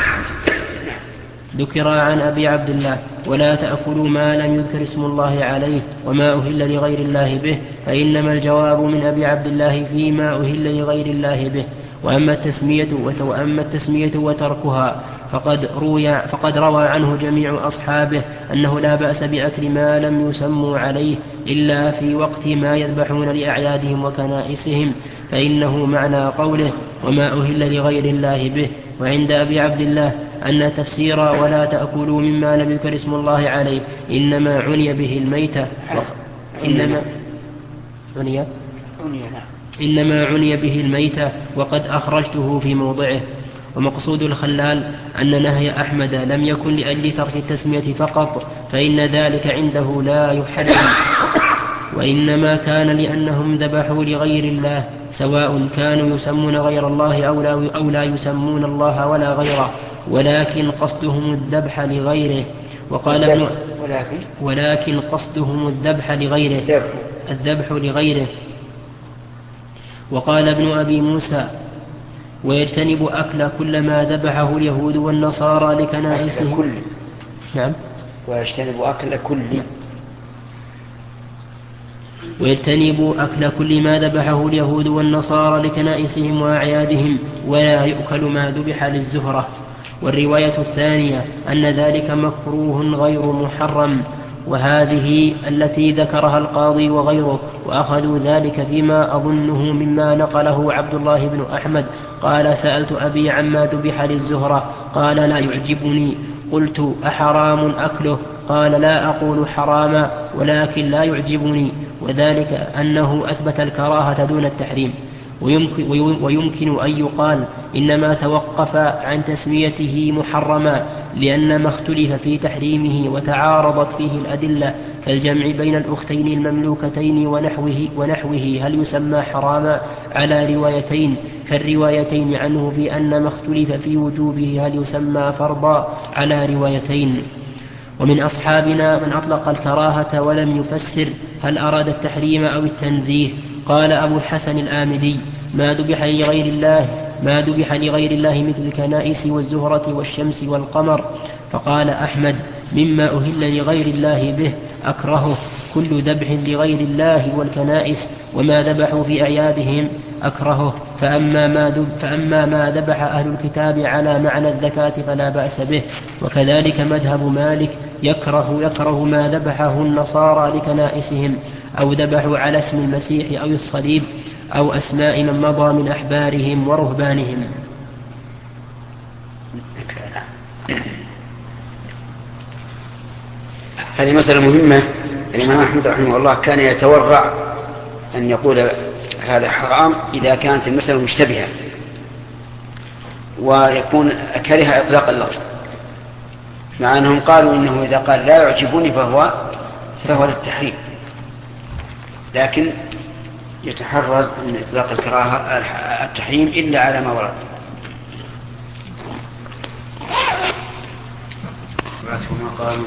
Speaker 1: ذكر عن أبي عبد الله ولا تأكلوا ما لم يذكر اسم الله عليه وما أهل لغير الله به، فإنما الجواب من أبي عبد الله فيما أهل لغير الله به. وأما التسمية وأما التسمية وتركها فقد روى فقد روى عنه جميع أصحابه أنه لا بأس بأكل ما لم يسموا عليه إلا في وقت ما يذبحون لأعيادهم وكنائسهم، فإنه معنى قوله وما أهل لغير الله به. وعند أبي عبد الله أن تفسير ولا تأكلوا مما لم يذكر اسم الله عليه إنما عني به الميتة إنما عني إنما عني به الميتة وقد أخرجته في موضعه. ومقصود الخلال أن نهي أحمد لم يكن لأجل ترك التسمية فقط، فإن ذلك عنده لا يحرم، وإنما كان لأنهم ذبحوا لغير الله، سواء كانوا يسمون غير الله أو لا يسمون الله ولا غيره، ولكن قصدهم الذبح لغيره. وقال ابن
Speaker 2: ولكن,
Speaker 1: ولكن قصدهم الذبح لغيره الذبح لغيره. وقال ابن أبي موسى ويجتنب أكل كل ما ذبحه اليهود والنصارى لكنائسهم.
Speaker 2: كل.
Speaker 1: نعم.
Speaker 2: ويجتنب أكل كل
Speaker 1: ويجتنب أكل كل ما ذبحه اليهود والنصارى لكنائسهم وأعيادهم، ولا يؤكل ما ذبح للزهرة. والرواية الثانية أن ذلك مكروه غير محرم، وهذه التي ذكرها القاضي وغيره، وأخذوا ذلك فيما أظنه مما نقله عبد الله بن أحمد قال سألت أبي عما ذبح للزهرة قال لا يعجبني، قلت أحرام أكله؟ قال لا أقول حراما ولكن لا يعجبني، وذلك أنه أثبت الكراهة دون التحريم. ويمكن, ويمكن أن يقال إنما توقف عن تسميته محرما لأن ما اختلف في تحريمه وتعارضت فيه الأدلة كالجمع بين الأختين المملوكتين ونحوه, ونحوه هل يسمى حراما على روايتين كالروايتين عنه في أن ما اختلف في وجوبه هل يسمى فرضا على روايتين. ومن أصحابنا من أطلق الكراهة ولم يفسر هل أراد التحريم أو التنزيه. قال أبو الحسن الآمدي ما ذبح لغير الله ما ذبح لغير الله مثل الكنائس والزهرة والشمس والقمر. فقال أحمد مما أهل لغير الله به أكرهه كل ذبح لغير الله والكنائس وما ذبحوا في أعيادهم أكرهه، فأما ما, فأما ما ذبح أهل الكتاب على معنى الزكاة فلا بأس به. وكذلك مذهب مالك يكره, يكره ما ذبحه النصارى لكنائسهم أو ذبحوا على اسم المسيح أو الصليب أو أسماء من مضى من أحبارهم ورهبانهم.
Speaker 2: هذه مسألة مهمة. الإمام أحمد رحمه الله كان يتورع أن يقول هذا حرام إذا كانت المسألة مشتبهة، ويكون كره إطلاق اللفظ، مع أنهم قالوا إنه إذا قال لا يعجبني فهو فهو للتحريم، لكن يتحرز من إطلاق الكراهة التحريم إلا على ما ورد. ما قالوا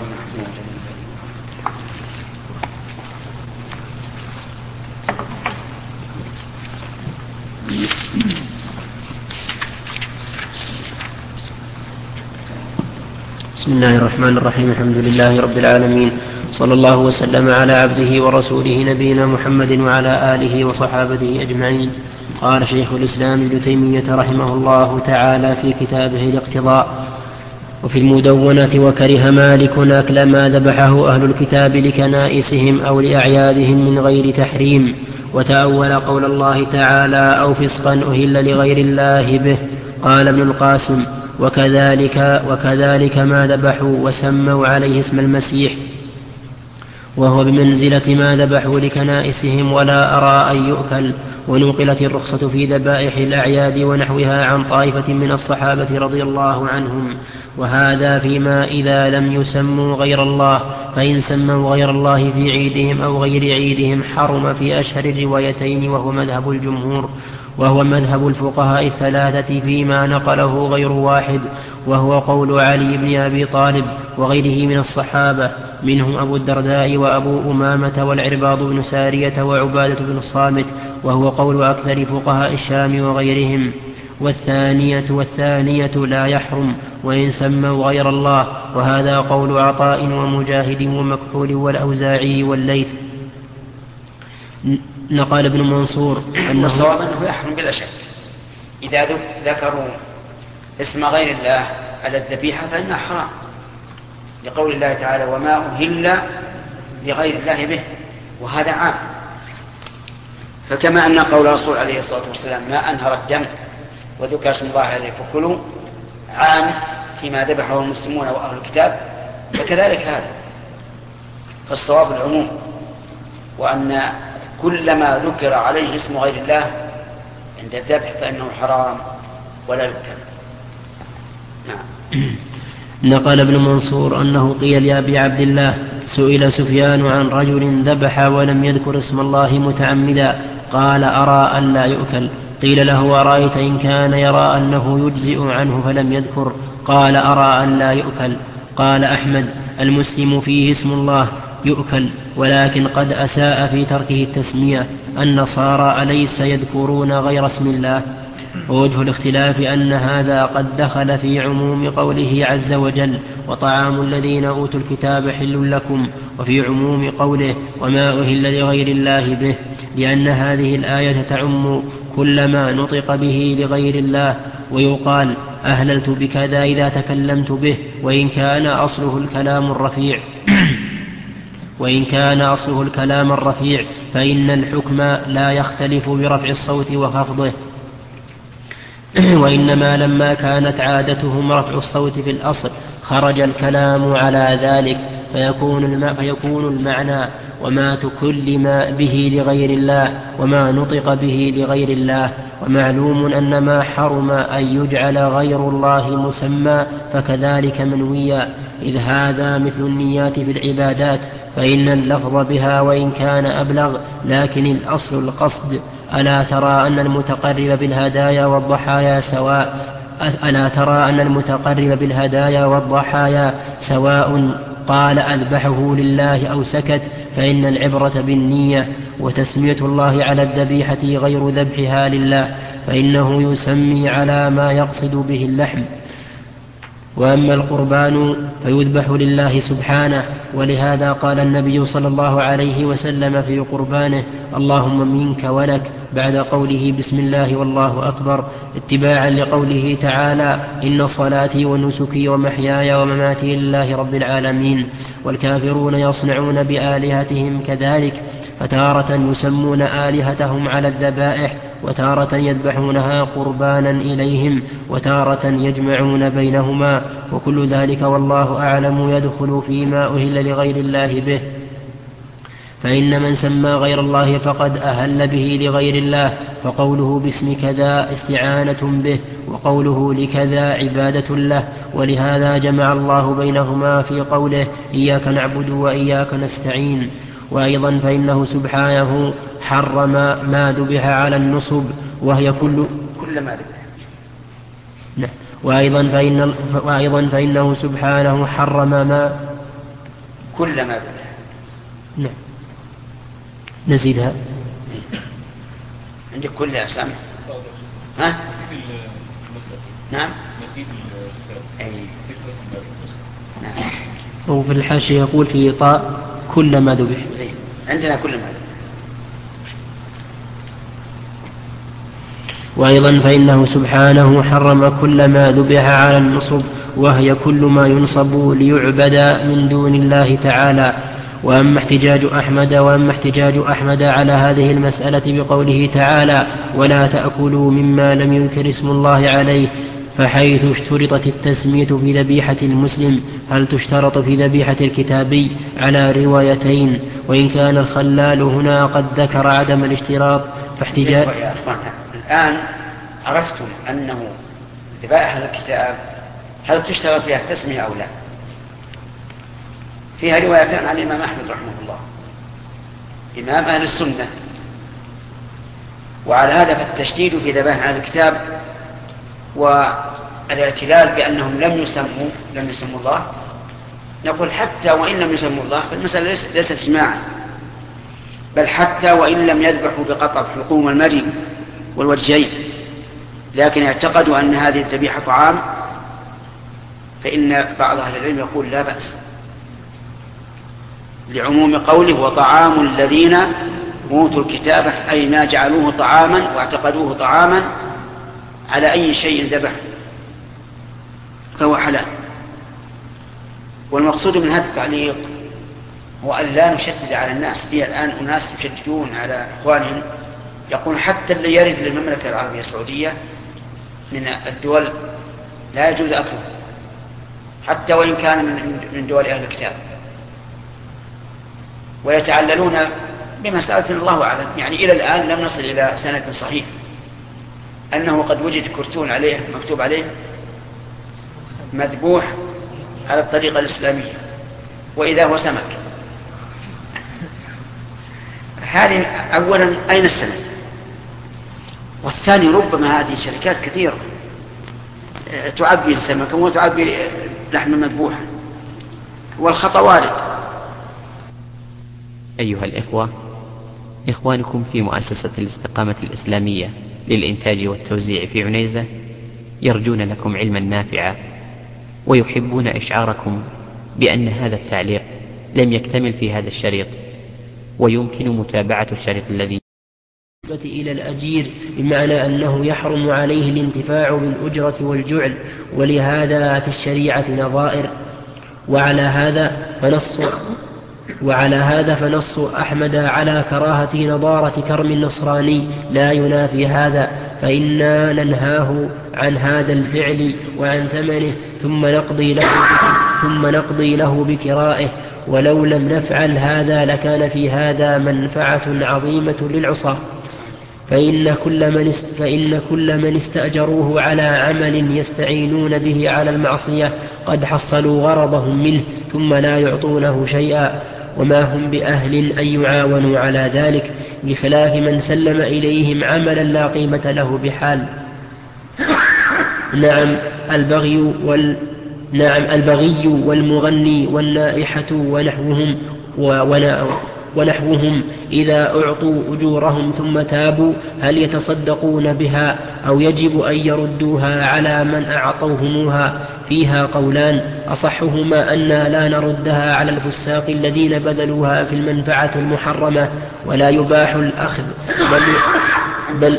Speaker 1: بسم الله الرحمن الرحيم. الحمد لله رب العالمين، صلى الله وسلم على عبده ورسوله نبينا محمد وعلى آله وصحابته أجمعين. قال شيخ الإسلام ابن تيمية رحمه الله تعالى في كتابه الاقتضاء وفي المدونة وكره مالك أكل ما ذبحه أهل الكتاب لكنائسهم أو لأعيادهم من غير تحريم، وتأول قول الله تعالى أو فسقا أهل لغير الله به. قال ابن القاسم وكذلك, وكذلك ما ذبحوا وسموا عليه اسم المسيح وهو بمنزلة ما ذبحوا لكنائسهم ولا أرى أن يؤكل. ونقلت الرخصة في ذبائح الأعياد ونحوها عن طائفة من الصحابة رضي الله عنهم، وهذا فيما إذا لم يسموا غير الله، فإن سموا غير الله في عيدهم أو غير عيدهم حرم في أشهر الروايتين، وهو مذهب الجمهور وهو مذهب الفقهاء الثلاثة فيما نقله غير واحد، وهو قول علي بن أبي طالب وغيره من الصحابة، منهم أبو الدرداء وأبو أمامة والعرباض بن سارية وعبادة بن الصامت وهو قول أكثر فقهاء الشام وغيرهم. والثانية والثانية لا يحرم وإن سموا غير الله، وهذا قول عطاء ومجاهد ومكحول والأوزاعي والليث. نقال ابن منصور
Speaker 2: أنه الصواب أنه يحرم بلا شك إذا ذكروا اسم غير الله على الذبيحة فإنها حرام، لقول الله تعالى وما أهل لغير الله به، وهذا عام. فكما أن قول الرسول عليه الصلاة والسلام ما أنهر الدم وذكر اسم الله عليه فكلوا عام فيما ذبحه المسلمون وأهل الكتاب، فكذلك هذا. فالصواب العموم، وأن كل ما ذكر عليه اسم غير الله عند الذبح فإنه حرام ولا يذكر. نعم.
Speaker 1: نقل ابن منصور أنه قيل يا أبي عبد الله سئل سفيان عن رجل ذبح ولم يذكر اسم الله متعمدا، قال أرى أن لا يؤكل. قيل له أرأيت إن كان يرى أنه يجزئ عنه فلم يذكر؟ قال أرى أن لا يؤكل. قال أحمد المسلم فيه اسم الله يؤكل، ولكن قد أساء في تركه التسمية. النصارى أليس يذكرون غير اسم الله؟ ووجه الاختلاف أن هذا قد دخل في عموم قوله عز وجل وطعام الذين أوتوا الكتاب حل لكم، وفي عموم قوله وما أهل لغير الله به، لأن هذه الآية تعم كل ما نطق به لغير الله. ويقال أهللت بكذا إذا تكلمت به، وإن كان أصله الكلام الرفيع وإن كان أصله الكلام الرفيع فإن الحكم لا يختلف برفع الصوت وخفضه، وإنما لما كانت عادتهم رفع الصوت في الأصل خرج الكلام على ذلك، فيكون, الم... فيكون المعنى وما تكلم به لغير الله وما نطق به لغير الله. ومعلوم أن ما حرم أن يجعل غير الله مسمى فكذلك منويا، إذ هذا مثل النيات في العبادات، فإن اللفظ بها وإن كان أبلغ لكن الأصل القصد. ألا ترى أن المتقرب بالهدايا والضحايا سواء ألا ترى أن المتقرب بالهدايا والضحايا سواء قال أذبحه لله أو سكت، فإن العبرة بالنية، وتسمية الله على الذبيحة غير ذبحها لله، فإنه يسمي على ما يقصد به اللحم. وأما القربان فيذبح لله سبحانه، ولهذا قال النبي صلى الله عليه وسلم في قربانه اللهم منك ولك بعد قوله بسم الله والله أكبر، اتباعا لقوله تعالى إن صلاتي ونسكي ومحياي ومماتي لله رب العالمين. والكافرون يصنعون بآلهتهم كذلك، فتارة يسمون آلهتهم على الذبائح، وتارة يذبحونها قربانا إليهم، وتارة يجمعون بينهما، وكل ذلك والله أعلم يدخل فيما أهل لغير الله به. فإن من سمى غير الله فقد أهل به لغير الله، فقوله باسم كذا استعانة به، وقوله لكذا عبادة له. ولهذا جمع الله بينهما في قوله إياك نعبد وإياك نستعين. وأيضا فإنه سبحانه حرم ما ذبح على النصب، وهي كل
Speaker 2: كل ما ذبح.
Speaker 1: نعم. وأيضا, فإن وأيضا فإنه سبحانه حرم ما
Speaker 2: كل ما ذبح.
Speaker 1: نعم. نزيدها.
Speaker 2: عندك كل أسامي. ها؟ نعم. أي. نعم.
Speaker 1: وفي الحاشية يقول في إيطاء كل ما ذبح.
Speaker 2: زين. عندنا كل ما ذبح.
Speaker 1: وأيضا فإنه سبحانه حرم كل ما ذبح على النصب، وهي كل ما ينصب ليعبد من دون الله تعالى. وأما احتجاج أحمد وأما احتجاج أحمد على هذه المسألة بقوله تعالى ولا تأكلوا مما لم يذكر اسم الله عليه، فحيث اشترطت التسمية في ذبيحة المسلم هل تشترط في ذبيحة الكتابي؟ على روايتين، وإن كان الخلال هنا قد ذكر عدم الاشتراط فاحتجاج.
Speaker 2: الآن عرفتم أنه ذبائح الكتاب هل تشترط فيها التسمية أو لا؟ فيها روايتان عن الإمام أحمد رحمه الله إمام أهل السنة، وعلى هذا فالتشديد في ذبائح أهل الكتاب والاعتلال بأنهم لم يسموا لم يسموا الله، نقول حتى وإن لم يسموا الله فالمسألة ليست اجماعا، بل حتى وإن لم يذبحوا بقطع الحلقوم والمري والوجهين لكن اعتقدوا أن هذه الذبيحة طعام، فإن بعض أهل العلم يقول لا بأس، لعموم قوله وطعام الذين أوتوا الكتاب، أي ما جعلوه طعاما واعتقدوه طعاما على أي شيء ذبح فهو حلال. والمقصود من هذا التعليق هو أن لا نشدد على الناس. في الآن أناس يشددون على إخوانهم، يقول حتى اللي يرد للمملكة العربية السعودية من الدول لا يجوز أكله حتى وإن كان من دول أهل الكتاب، ويتعللون بمسألة الله أعلم. يعني إلى الآن لم نصل إلى سند صحيح أنه قد وجد كرتون عليه مكتوب عليه مذبوح على الطريقة الإسلامية وإذا هو سمك. هذه أولا أين السند؟ والثاني ربما هذه الشركات كثيرة تعبي السمك وتعبي لحم مذبوحا والخطأ وارد.
Speaker 6: أيها الإخوة، إخوانكم في مؤسسة الاستقامة الإسلامية للإنتاج والتوزيع في عنيزة يرجون لكم علما نافعا، ويحبون إشعاركم بأن هذا التعليق لم يكتمل في هذا الشريط، ويمكن متابعة الشريط الذي
Speaker 1: إلى الأجير، بمعنى أنه يحرم عليه الانتفاع بالأجرة والجعل، ولهذا في الشريعة نظائر. وعلى هذا فنص وعلى هذا فنص أحمد على كراهة نضارة كرم النصراني لا ينافي هذا، فإنا ننهاه عن هذا الفعل وعن ثمنه ثم نقضي له ثم نقضي له بكرائه، ولو لم نفعل هذا لكان في هذا منفعة عظيمة للعصاة. فإن كل من است فإن كل من استأجروه على عمل يستعينون به على المعصية قد حصلوا غرضهم منه ثم لا يعطونه شيئا، وما هم بأهل أن يعاونوا على ذلك، بخلاف من سلم إليهم عملا لا قيمة له بحال. نعم البغي وال نعم البغي والمغني والنائحة ونحوهم ونحوهم إذا أعطوا أجورهم ثم تابوا هل يتصدقون بها أو يجب أن يردوها على من أعطوهموها؟ فيها قولان، أصحهما أن لا نردها على الفساق الذين بذلوها في المنفعة المحرمة، ولا يباح الأخذ بل, بل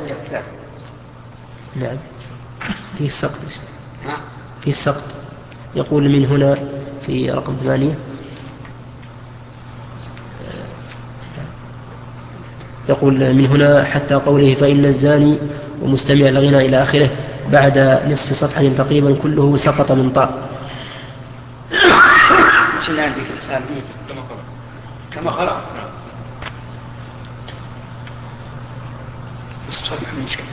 Speaker 1: نعم في السقط في السقط يقول من هنا في رقم ثمانية، يقول من هنا حتى قوله فإن الزاني ومستمع الغنى إلى آخره بعد نصف صفحة تقريبا كله سقط من طاء.
Speaker 2: ايش اللي عندك الإنسان كما قرأ كما قرأ الصفحة مشكلة.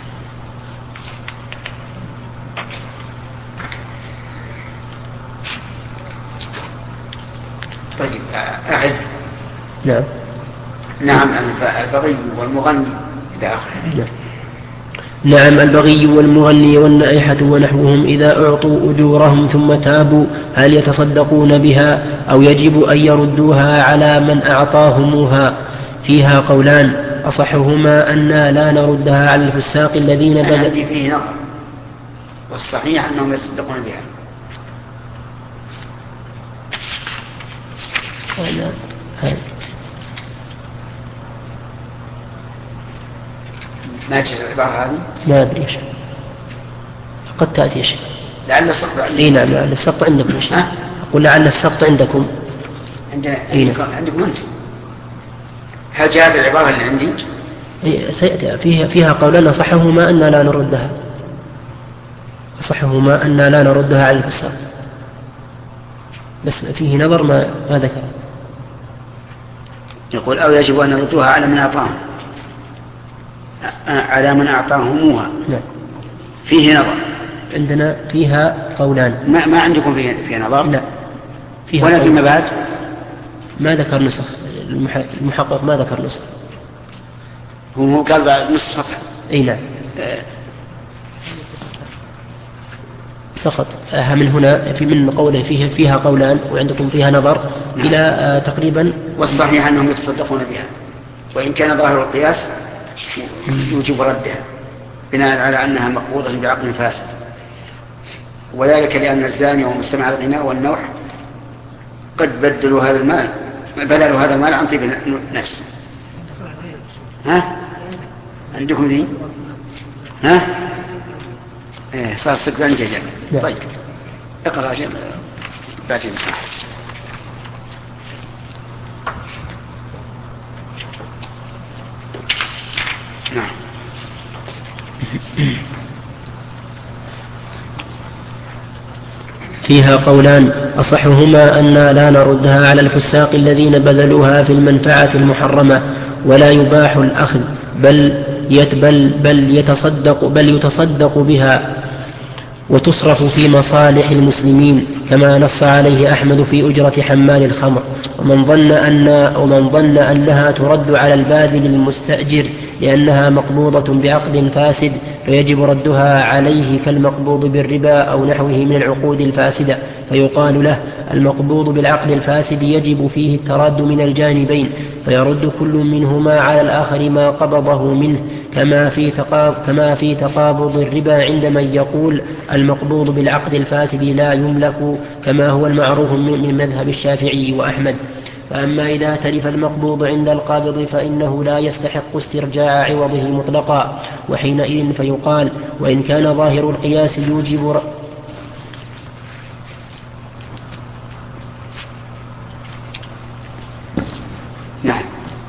Speaker 2: طيب أعد.
Speaker 1: نعم
Speaker 2: نعم البغي والمغني إلى آخره.
Speaker 1: نعم البغي والمغني والنائحة ونحوهم إذا أعطوا أجورهم ثم تابوا هل يتصدقون بها أو يجب أن يردوها على من أعطاهموها؟ فيها قولان، أصحهما أن لا نردها على الفساق الذين
Speaker 2: بدأ فيه نظر، والصحيح أنهم يتصدقون بها. ما تجد العبارة هذه؟
Speaker 1: ما أدري إيش قد تأتي إيش
Speaker 2: لعل السقط عندكم.
Speaker 1: إيه نعم لعل السقط عندكم إيش أقول لعل السقط عندكم
Speaker 2: عندنا عندكم عندكم أنت. هل جاء العبارة اللي عندي؟
Speaker 1: إيه سيأتي فيها فيها قولنا صحهما أن لا نردها صحهما أن لا نردها على الفساق، بس فيه نظر ما ما ذكر.
Speaker 2: يقول أو يجب أن نردوها على من أعطاهم على من أعطاهموها.
Speaker 1: نعم
Speaker 2: فيه نظر
Speaker 1: عندنا فيها قولان.
Speaker 2: ما, ما عندكم فيه, فيه نظر؟
Speaker 1: لا فيها
Speaker 2: ولا فيما بعد
Speaker 1: ما ذكر نسخ، المحقق ما ذكر نسخ،
Speaker 2: هو قال بعد نصف صفحة.
Speaker 1: اي نعم أه سقط من هنا في من قوله فيها فيها قولان وعندكم فيها نظر. نعم. إلى آه تقريبا.
Speaker 2: والصحيح أنهم يتصدقون بها. وإن كان ظاهر القياس يوجب ردها بناء على أنها مقبوضة بعقد فاسد، وذلك لأن الزاني ومستمع الغناء والنوح قد بدلوا هذا المال بدلوا هذا المال عن طيب نفس. ها عندكم ذي؟ ها ايه صار استقلال جدا. طيب اقرأ شيء بعدين صح. نعم.
Speaker 1: فيها قولان أصحهما أن لا نردها على الفساق الذين بذلوها في المنفعة المحرمة ولا يباح الأخذ بل بل بل يتصدق بل يتصدق بها وتصرف في مصالح المسلمين كما نص عليه أحمد في أجرة حمال الخمر. ومن ظن أن ومن ظن أنها ترد على الباذل المستأجر لأنها مقبوضة بعقد فاسد فيجب ردها عليه كالمقبوض بالربا أو نحوه من العقود الفاسدة، فيقال له المقبوض بالعقد الفاسد يجب فيه التراد من الجانبين، فيرد كل منهما على الآخر ما قبضه منه، كما في كما في تقابض الربا عند من يقول المقبوض بالعقد الفاسد لا يملك كما هو المعروف من مذهب الشافعي وأحمد. فأما إذا تلف المقبوض عند القابض فإنه لا يستحق استرجاع عوضه مطلقا، وحينئذ فيقال وإن كان ظاهر القياس يوجب ر...
Speaker 2: نعم.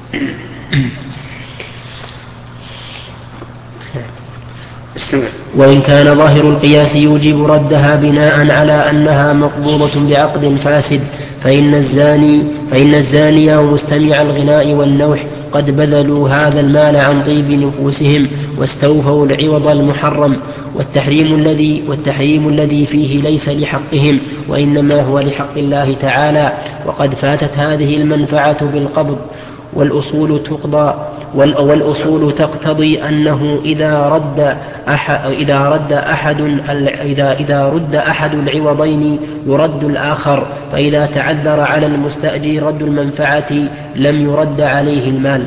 Speaker 1: وإن كان ظاهر القياس يوجب ردها بناء على أنها مقبوضة بعقد فاسد فإن الزاني فإن الزاني ومستمع الغناء والنوح قد بذلوا هذا المال عن طيب نفوسهم واستوفوا العوض المحرم، والتحريم الذي والتحريم الذي فيه ليس لحقهم وإنما هو لحق الله تعالى، وقد فاتت هذه المنفعة بالقبض، والأصول تقضى والأصول تقتضي أنه إذا رد أحد إذا رد أحد إذا إذا رد أحد العوضين يرد الآخر، فإذا تعذر على المستأجر رد المنفعة لم يرد عليه المال.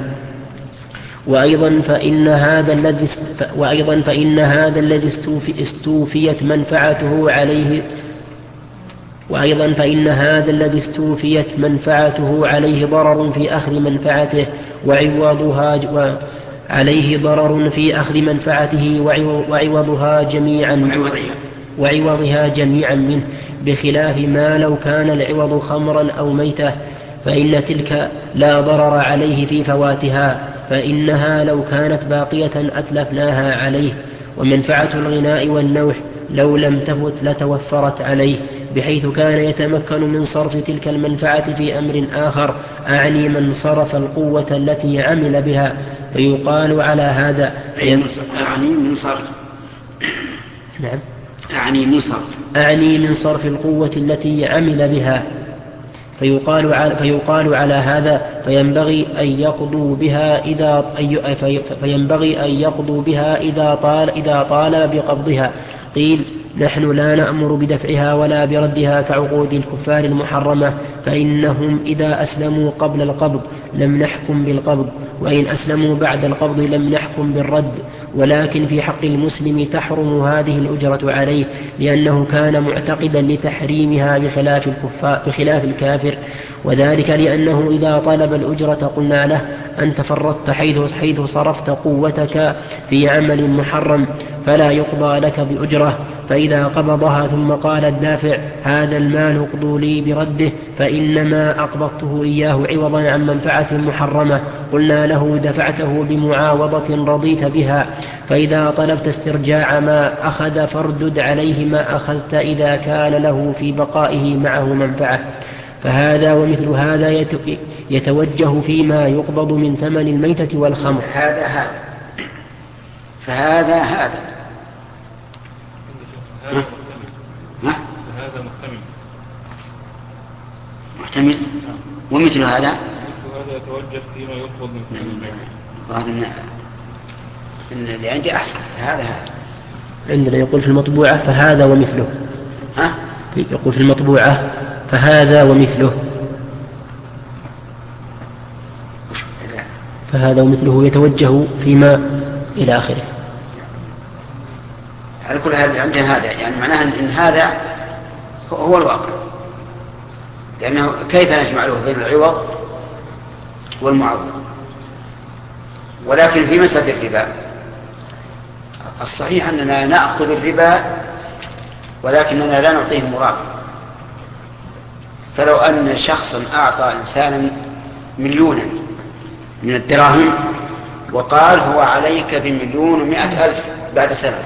Speaker 1: وأيضا فإن هذا الذي وأيضا فإن هذا الذي استوفيت منفعته عليه وأيضا فإن هذا الذي استوفيت منفعته عليه ضرر في أخذ منفعته وعوضها عليه ضرر في أخذ منفعته وعوضها جميعا وعوضها جميعا منه، بخلاف ما لو كان العوض خمرا أو ميتة فإن تلك لا ضرر عليه في فواتها، فإنها لو كانت باقية أتلفناها عليه. ومنفعة الغناء والنوح لو لم تفت لتوفرت عليه، بحيث كان يتمكن من صرف تلك المنفعة في أمر آخر، أعني من صرف القوة التي عمل بها، فيقال على هذا
Speaker 2: أعني من صرف
Speaker 1: نعم
Speaker 2: أعني من صرف
Speaker 1: أعني من صرف القوة التي عمل بها، فيقال على, فيقال على هذا فينبغي أن يقضوا بها إذا فينبغي أن يقضوا بها إذا طال إذا طال بقبضها. قيل نحن لا نأمر بدفعها ولا بردها كعقود الكفار المحرمة، فإنهم إذا أسلموا قبل القبض لم نحكم بالقبض، وإن أسلموا بعد القبض لم نحكم بالرد، ولكن في حق المسلم تحرم هذه الأجرة عليه لأنه كان معتقدا لتحريمها بخلاف الكفار بخلاف الكافر، وذلك لأنه إذا طلب الأجرة قلنا له أنت فرطت حيث حيث صرفت قوتك في عمل محرم فلا يقضى لك بأجرة، فإذا قبضها ثم قال الدافع هذا المال اقضوا لي برده فإنما أقبضته إياه عوضا عن منفعة محرمة، قلنا له دفعته بمعاوضة رضيت بها، فإذا طلبت استرجاع ما أخذ فاردد عليه ما أخذت إذا كان له في بقائه معه منفعة. فهذا ومثل هذا يتوجه فيما يقبض من ثمن الميتة والخمر.
Speaker 2: هذا هذا فهذا هذا
Speaker 3: هذا محتمل
Speaker 2: محتمل ومثل هذا
Speaker 3: هذا يتوجه فيما يقبض من ثمن الميتة.
Speaker 2: إن اللي عندي أحسن هذا هذا
Speaker 1: عندنا يقول في المطبوعة فهذا ومثله.
Speaker 2: ها؟
Speaker 1: يقول في المطبوعة فهذا ومثله فهذا ومثله يتوجه فيما إلى آخره.
Speaker 2: على كل هذا عندنا هذا يعني معناها إن هذا هو الواقع، لأنه كيف نجمع له بين العوض والمعوض؟ ولكن في مسألة الربا الصحيح أننا نأخذ الربا ولكننا لا نعطيه المرابح. فلو أن شخصا أعطى إنسانا مليونا من الدراهم وقال هو عليك بمليون ومائة ألف بعد سنة،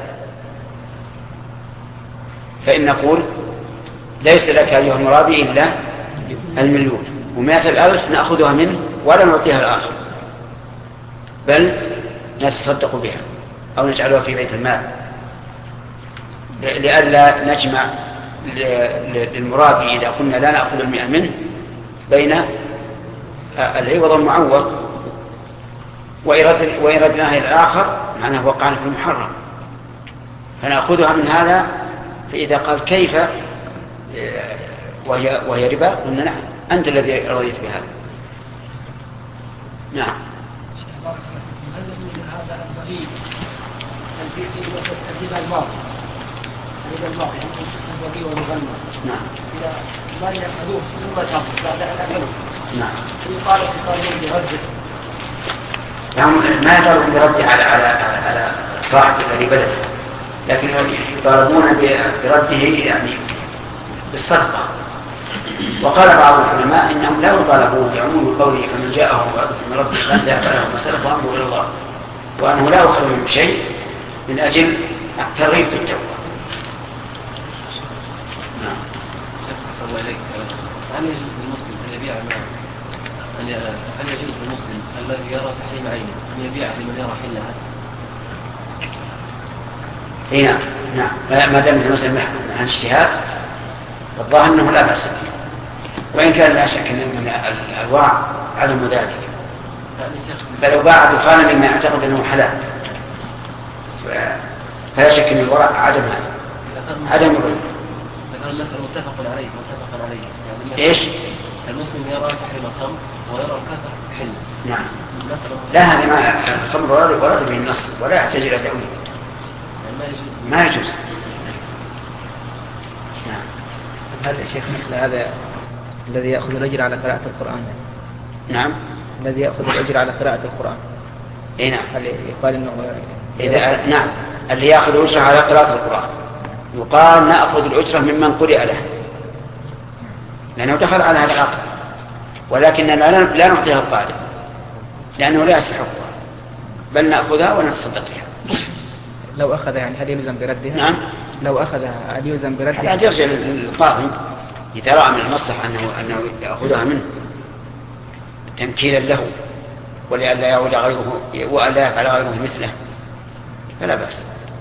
Speaker 2: فإن نقول ليس لك أيها المرابي إلا المليون ومائة الألف نأخذها منه ولا نعطيها الآخر، بل نتصدق بها أو نجعلها في بيت المال لئلا نجمع للمرابي إذا كنا لا نأخذ المئة منه بين العوض والمعوض، وإن ردناها إلى الآخر معناه وقعنا في المحرم، فنأخذها من هذا. فإذا قال كيف وهي, وهي ربا قلنا نعم أنت الذي رضيت بهذا. نعم.
Speaker 7: الربا الماضي الربا الماضي الوكيل والمغنى
Speaker 2: نعم
Speaker 7: إذا ما يأخذوه ثم تأخذ بعد أن أكلوا
Speaker 2: نعم
Speaker 7: يقال في قانون برده
Speaker 2: يعني ما يطالبون برده على على على صاحب الذي بدأ، لكن يطالبون برده يعني بالصدقة. وقال بعض العلماء إنهم لا يطالبون بعموم قوله فمن جاءه من ربه فانتهى فله ما سلف وأمره إلى الله، وأنه لا يؤخذ منه شيء من أجل الترغيب في التوبة.
Speaker 4: نعم. شكرا الله إليك. هل يجوز للمسلم أن يبيع معه هل يجوز للمسلم الذي يرى تحريم عينه أن يبيع لمن يرى حلها؟
Speaker 2: اي نعم نعم ما دام المسلم عن اجتهاد والظاهر انه لا باس به، وان كان لا شك ان من الورع عدم ذلك، فلو باع دخانا مما يعتقد انه حلال فلا شك ان الورع عدم عدم الربا.
Speaker 4: ذكر المثل متفق عليه متفق عليه يعني
Speaker 2: ايش؟
Speaker 4: المسلم يرى تحريم الخمر ويرى الكفر حل.
Speaker 2: نعم. لا هذا ما الخمر ورد ورد به النص ولا يحتاج الى تأويل. ما يجوز.
Speaker 5: نعم. هذا شيخ مثل هذا الذي يأخذ الأجر على قراءة القرآن.
Speaker 2: نعم.
Speaker 5: الذي يأخذ الأجر على قراءة القرآن.
Speaker 2: اي نعم.
Speaker 5: هل يقال انه
Speaker 2: إذا نعم اللي يأخذ الأجرة على قراءة القرآن يقال نأخذ الأجرة ممن قرئ له، لأنه دخل على هذا العقد، ولكننا لا نعطيها القارئ لأنه لا يستحقها، بل نأخذها ونتصدق بها.
Speaker 5: لو أخذ يعني هل يلزم بردها؟
Speaker 2: نعم.
Speaker 5: لو أخذها هل يلزم بردها؟
Speaker 2: هذا يرجع للقاضي إذا رأى من المصلحة أنه أنه يأخذها منه تنكيلا له ولئلا يعود غيره وألا يفعل غيره مثله فلا بأس.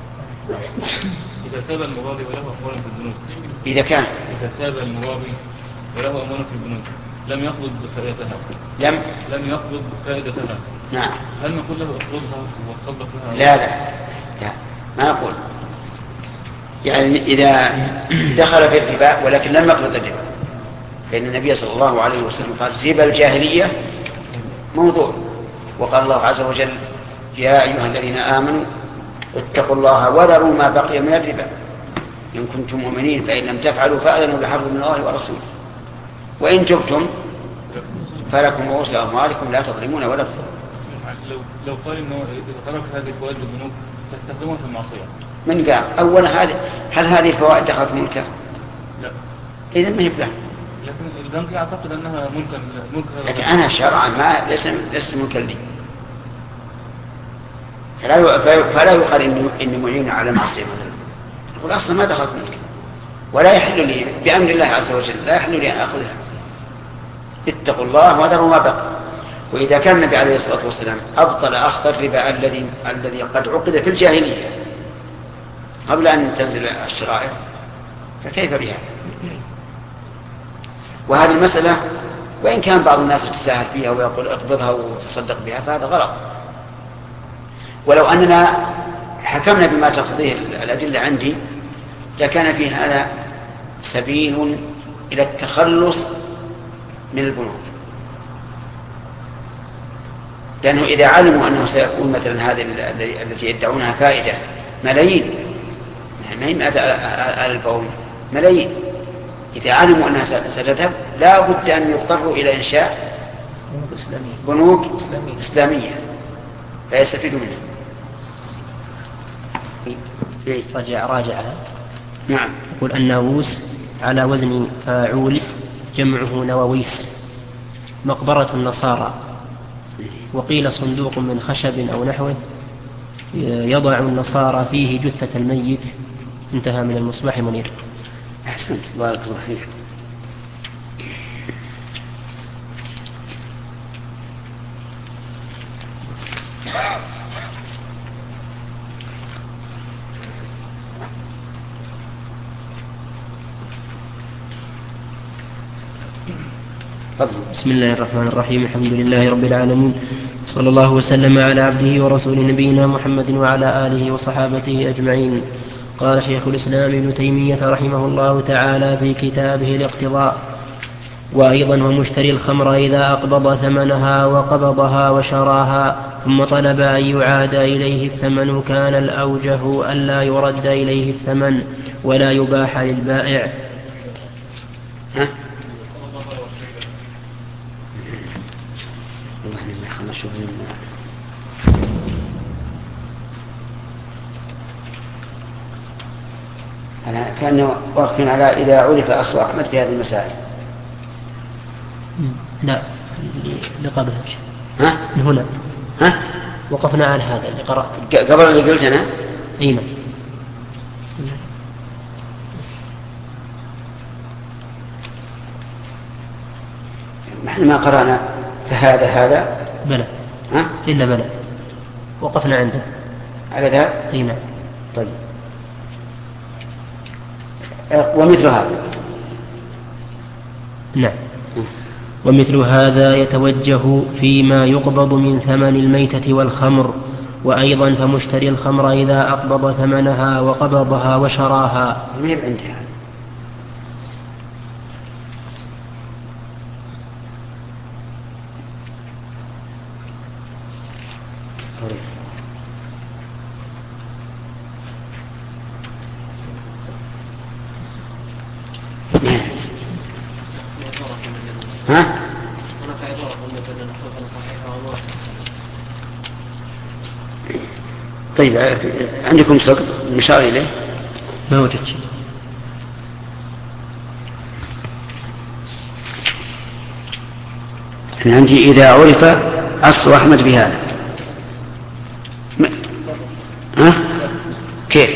Speaker 3: إذا تاب المرابي وله أموال في البنوك
Speaker 2: إذا كان
Speaker 3: إذا تاب المرابي وله أموال في البنوك لم يقبض فائدتها
Speaker 2: لم
Speaker 3: لم يقبض فائدتها
Speaker 2: نعم.
Speaker 3: هل نقول له اقبضها وتصدق لها؟
Speaker 2: لا لا لا ما نقول، يعني إذا دخل في الربا ولكن لم يقبض الربا، فإن النبي صلى الله عليه وسلم قال ربا الجاهلية موضوع، وقال الله عز وجل يا أيها الذين آمنوا اتقوا الله وذروا ما بقي من الربا إن كنتم مؤمنين فإن لم تفعلوا فأذنوا بحرب من الله ورسوله وإن تبتم فلكم رؤوس أموالكم لا تظلمون ولا تظلمون.
Speaker 3: لو لو قال إنه إذا ترك هذه الفوائد بالبنوك تستخدمها في المعصية
Speaker 2: من قال أولا هذه هل هذه الفوائد دخلت ملكه؟
Speaker 3: لا.
Speaker 2: إذا ما هي بله.
Speaker 3: لكن البنك يعتقد أنها ملكا ملكا
Speaker 2: لكن أنا شرعا ما ليس ليس ملكا لي، فلا فلا يقال إني إني معين على معصية مثلا، يقول أصلا ما دخلت ملكه ولا يحل لي بأمر الله عز وجل لا يحل لي أن أخذها. اتقوا الله وذروا ما بقي. وإذا كان النبي عليه الصلاة والسلام أبطل أخذ الربا الذي الذي قد عقد في الجاهلية قبل أن تنزل الشرائع فكيف بها؟ وهذه المسألة وإن كان بعض الناس يتساهل فيها ويقول اقبضها وتصدق بها فهذا غلط. ولو أننا حكمنا بما تقضيه الأدلة عندي لكان في هذا سبيل إلى التخلص من البنوك، لأنه إذا علموا أنه سيكون مثلا هذه التي يدعونها فائدة ملايين، ما هي مئة ألف ملايين، إذا علموا أنها ستذهب لا بد أن يضطروا إلى إنشاء بنوك إسلامية, إسلامية. لا يستفيدوا منها.
Speaker 1: رجع راجعها.
Speaker 2: نعم.
Speaker 1: يقول الناووس على وزن فاعول جمعه نواويس، مقبرة النصارى، وقيل صندوق من خشب أو نحوه يضع النصارى فيه جثة الميت. انتهى من المصباح منير.
Speaker 2: أحسنت، بارك الله فيك.
Speaker 1: بسم الله الرحمن الرحيم. الحمد لله رب العالمين، صلى الله وسلم على عبده ورسوله نبينا محمد وعلى آله وصحابته أجمعين. قال شيخ الإسلام ابن تيمية رحمه الله تعالى في كتابه الاقتضاء: وأيضا هو مشتري الخمر إذا أقبض ثمنها وقبضها وشراها ثم طلب أن يعاد إليه الثمن كان الأوجه ألا يرد إليه الثمن ولا يباح للبائع.
Speaker 2: ها؟ أنا كان واقفين على إذا عرف أصل أحمد في هذه المسائل.
Speaker 1: لا، لقبلها.
Speaker 2: ها؟
Speaker 1: من هنا.
Speaker 2: ها؟
Speaker 1: وقفنا على هذا اللي قرأت.
Speaker 2: قبل اللي قلت أنا؟
Speaker 1: أي نعم.
Speaker 2: نحن ما قرأنا فهذا هذا.
Speaker 1: بلى.
Speaker 2: ها؟
Speaker 1: إلا بلى. وقفنا عنده.
Speaker 2: على ذا؟
Speaker 1: أي نعم.
Speaker 2: طيب. ومثل هذا.
Speaker 1: نعم. ومثل هذا يتوجه فيما يقبض من ثمن الميتة والخمر، وأيضا فمشتري الخمر إذا أقبض ثمنها وقبضها وشراها.
Speaker 2: ما هي عندها. ها؟ طيب عندكم سقط مشار إليه؟
Speaker 1: ما وجدت شيء.
Speaker 2: عندي إذا عرف أصل أحمد بهذا. ها؟ كيف؟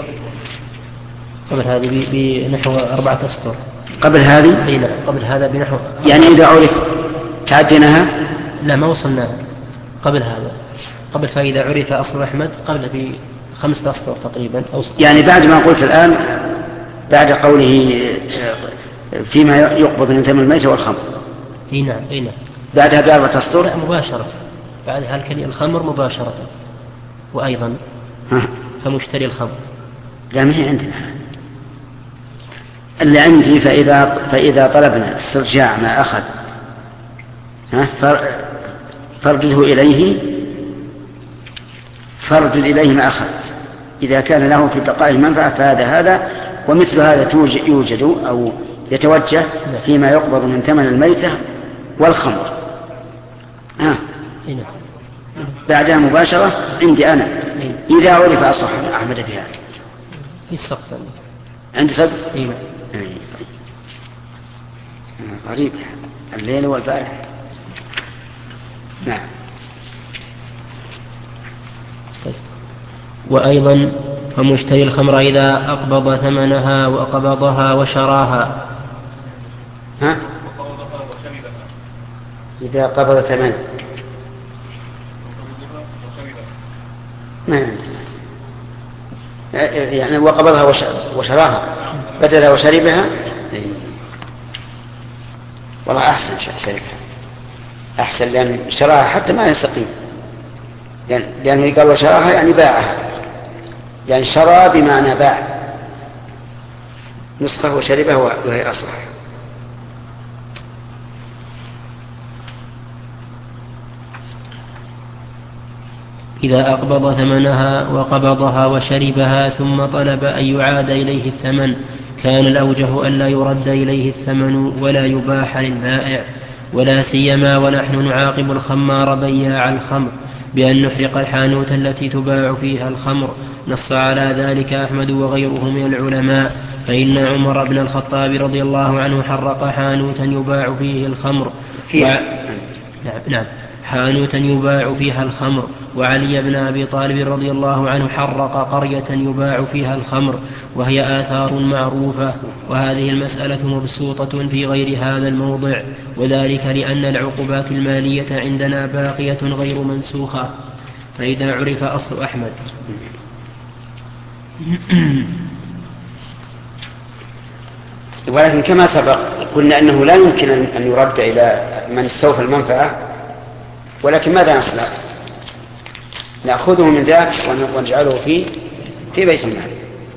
Speaker 1: قبل هذه بنحو أربعة أسطر.
Speaker 2: قبل هذه؟
Speaker 1: أي نعم، قبل هذا بنحو.
Speaker 2: يعني إذا عرف تعديناها؟
Speaker 1: لا، ما وصلناها. قبل هذا، قبل فإذا عرف أصل أحمد قبل بخمسة أسطر تقريبا أو سطر.
Speaker 2: يعني بعد ما قلت الآن، بعد قوله فيما يقبض من ثمن الميت والخمر.
Speaker 1: اي نعم اي نعم.
Speaker 2: بعدها بأربعة أسطر؟
Speaker 1: لا، مباشرة بعدها الكلمة الخمر مباشرة. وأيضا
Speaker 2: ها.
Speaker 1: فمشتري الخمر.
Speaker 2: لا، ما هي عندنا اللي عندي. فإذا, فإذا طلبنا استرجاع ما أخذ فارجده إليه فارجد إليه ما أخذ إذا كان له في بقائه منفعة فهذا هذا. ومثل هذا يوجد أو يتوجه فيما يقبض من ثمن الميتة والخمر. آه. بعدها مباشرة عندي أنا إذا عرف أصح أحمد بها.
Speaker 1: في سقط
Speaker 2: عندي سقط؟
Speaker 1: إيه.
Speaker 2: غريب الليل والبارح. نعم.
Speaker 1: وأيضا فمشتري الخمر إذا أقبض ثمنها وقبضها وشراها.
Speaker 2: ها؟ إذا قبض ثمن ما عندنا يعني وقبضها وشراها بدل وشربها. والله أحسن شربها أحسن، لأن شراها حتى ما يستقيم، لأنه قال وشراها يعني باعها، يعني شرى بمعنى باع، نسخة وشربها وهي أصح.
Speaker 1: إذا أقبض ثمنها وقبضها وشربها ثم طلب أن يعاد إليه الثمن كان الأوجه ألا يرد إليه الثمن ولا يباح للبائع، ولا سيما ونحن نعاقب الخمار بياع الخمر بأن نحرق الحانوت التي تباع فيها الخمر. نص على ذلك أحمد وغيره من العلماء، فإن عمر بن الخطاب رضي الله عنه حرق حانوتا يباع فيه الخمر و... نعم حانوتا يباع فيها الخمر، وعلي بن أبي طالب رضي الله عنه حرق قرية يباع فيها الخمر، وهي آثار معروفة. وهذه المسألة مبسوطة في غير هذا الموضع، وذلك لأن العقوبات المالية عندنا باقية غير منسوخة. فإذا عرف أصل أحمد
Speaker 2: ولكن كما سبق قلنا أنه لا يمكن أن يرد إلى من استوفى المنفعة، ولكن ماذا نصنع؟ نأخذه من ذاك ونجعله فيه في بيت المال.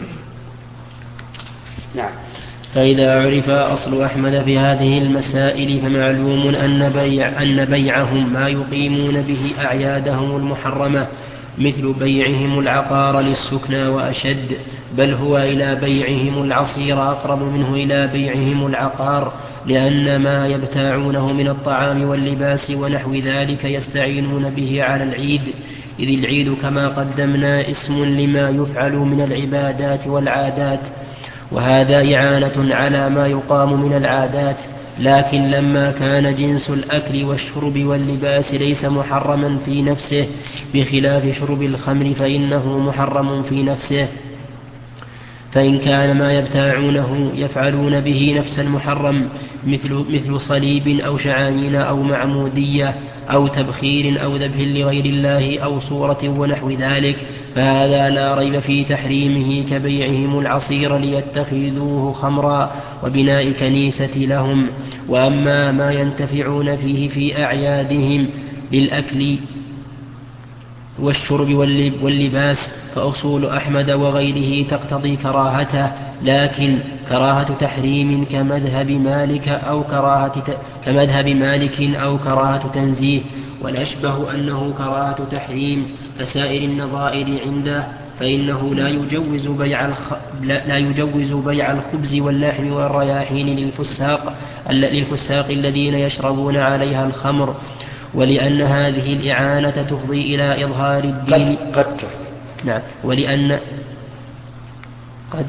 Speaker 2: نعم.
Speaker 1: فإذا عرف أصل أحمد في هذه المسائل فمعلوم أن, بيع أن بيعهم ما يقيمون به أعيادهم المحرمة، مثل بيعهم العقار للسكنى وأشد، بل هو إلى بيعهم العصير أقرب منه إلى بيعهم العقار، لأن ما يبتاعونه من الطعام واللباس ونحو ذلك يستعينون به على العيد، إذ العيد كما قدمنا اسم لما يفعل من العبادات والعادات، وهذا إعانة على ما يقام من العادات. لكن لما كان جنس الأكل والشرب واللباس ليس محرما في نفسه بخلاف شرب الخمر فإنه محرم في نفسه، فإن كان ما يبتاعونه يفعلون به نفس المحرم مثل, مثل صليب أو شعانين أو معمودية أو تبخير أو ذبح لغير الله أو صورة ونحو ذلك، فهذا لا ريب في تحريمه كبيعهم العصير ليتخذوه خمرا وبناء كنيسة لهم. وأما ما ينتفعون فيه في أعيادهم للأكل والشرب واللباس فأصول أحمد وغيره تقتضي كراهته، لكن كراهة تحريم كمذهب مالك أو كراهة كمذهب مالك أو كراهة تنزيه، والأشبه أنه كراهة تحريم كسائر النظائر عنده، فإنه لا يجوز بيع الخ... لا يجوز بيع الخبز واللحم والرياحين للفساق للفساق الذين يشربون عليها الخمر، ولأن هذه الإعانة تفضي إلى إظهار الدين
Speaker 2: قد, قد.
Speaker 1: نعم ولأن قد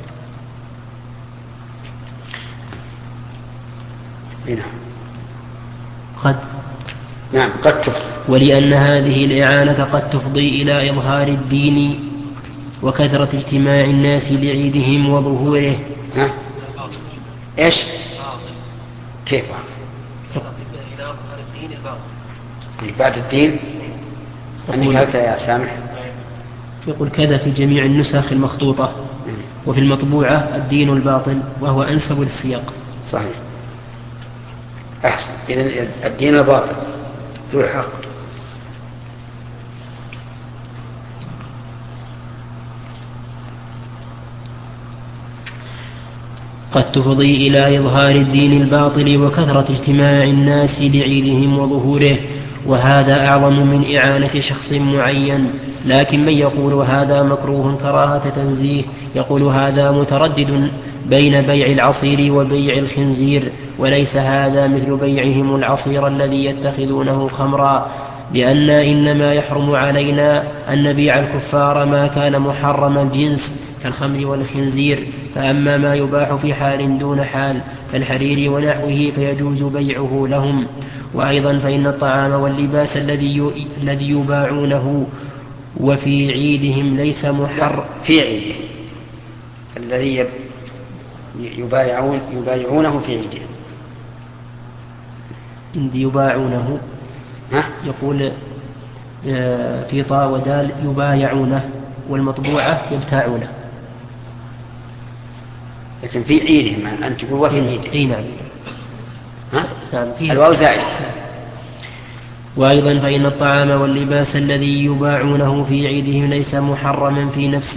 Speaker 2: نعم
Speaker 1: قد
Speaker 2: نعم قد تفضي
Speaker 1: ولأن هذه الإعانة قد تفضي إلى إظهار الدين وكثرة اجتماع الناس لعيدهم وظهوره.
Speaker 2: ها؟ إيش؟ كيف؟ بعد الدين عندك هذا يا سامح؟
Speaker 1: يقول كذا في جميع النسخ المخطوطة، وفي المطبوعة الدين الباطل، وهو أنسب للسياق.
Speaker 2: صحيح، أحسن. إذن الدين الباطل ذو الحق.
Speaker 1: قد تفضي إلى إظهار الدين الباطل وكثرة اجتماع الناس لعيدهم وظهوره، وهذا أعظم من إعانة شخص معين. لكن من يقول هذا مكروه كراهة تنزيه يقول هذا متردد بين بيع العصير وبيع الخنزير، وليس هذا مثل بيعهم العصير الذي يتخذونه خمرا، لأن إنما يحرم علينا أن نبيع الكفار ما كان محرم الجنس كالخمر والخنزير، فأما ما يباح في حال دون حال كالحرير ونحوه فيجوز بيعه لهم. وأيضا فإن الطعام واللباس الذي يباعونه وفي عيدهم ليس محرم
Speaker 2: في عيدهم الذي يبايعون يبايعونه في عيدهم
Speaker 1: يباعونه
Speaker 2: ها؟
Speaker 1: يقول في طا ودال يبايعونه، والمطبوعة يبتاعونه،
Speaker 2: لكن في عيدهم أن تقول وفي عيدهم.
Speaker 1: اي نعم.
Speaker 2: ها؟
Speaker 1: نعم
Speaker 2: الواو زائد.
Speaker 1: وأيضا فإن الطعام واللباس الذي يباعونه في عيدهم ليس محرما في نفسه،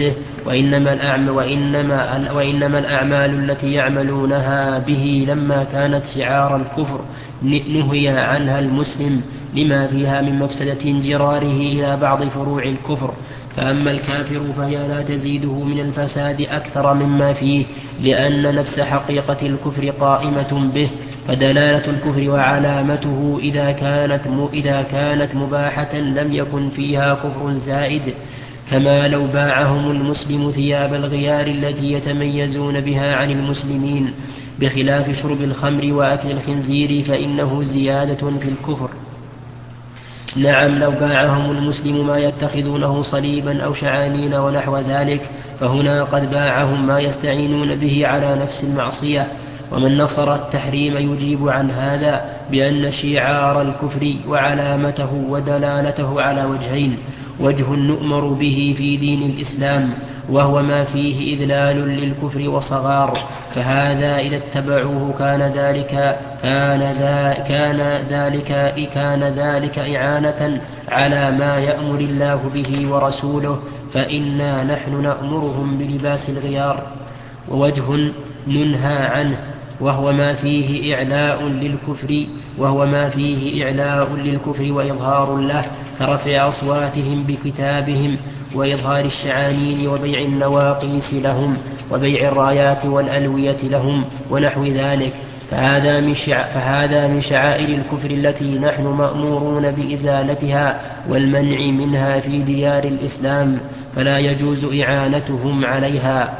Speaker 1: وإنما, الأعم وإنما, وإنما الأعمال التي يعملونها به لما كانت شعار الكفر نهي عنها المسلم لما فيها من مفسدة انجراره إلى بعض فروع الكفر. فأما الكافر فهي لا تزيده من الفساد أكثر مما فيه، لأن نفس حقيقة الكفر قائمة به. فدلالة الكفر وعلامته إذا كانت, إذا كانت مباحة لم يكن فيها كفر زائد، كما لو باعهم المسلم ثياب الغيار التي يتميزون بها عن المسلمين، بخلاف شرب الخمر وأكل الخنزير فإنه زيادة في الكفر. نعم، لو باعهم المسلم ما يتخذونه صليبا أو شعانين ونحو ذلك، فهنا قد باعهم ما يستعينون به على نفس المعصية. ومن نصر التحريم يجيب عن هذا بأن شعار الكفر وعلامته ودلالته على وجهين: وجه نؤمر به في دين الإسلام، وهو ما فيه إذلال للكفر وصغار، فهذا إذا اتبعوه كان ذلك كان ذا كان ذلك كان ذلك إعانة على ما يأمر الله به ورسوله، فإنا نحن نأمرهم بلباس الغيار. ووجه ننهى عنه وهو ما فيه إعلاء للكفر وهو ما فيه إعلاء للكفر وإظهار له، كرفع أصواتهم بكتابهم وإظهار الشعانين وبيع النواقيس لهم وبيع الرايات والألوية لهم ونحو ذلك، فهذا من, شع... فهذا من شعائر الكفر التي نحن مأمورون بإزالتها والمنع منها في ديار الإسلام، فلا يجوز إعانتهم عليها.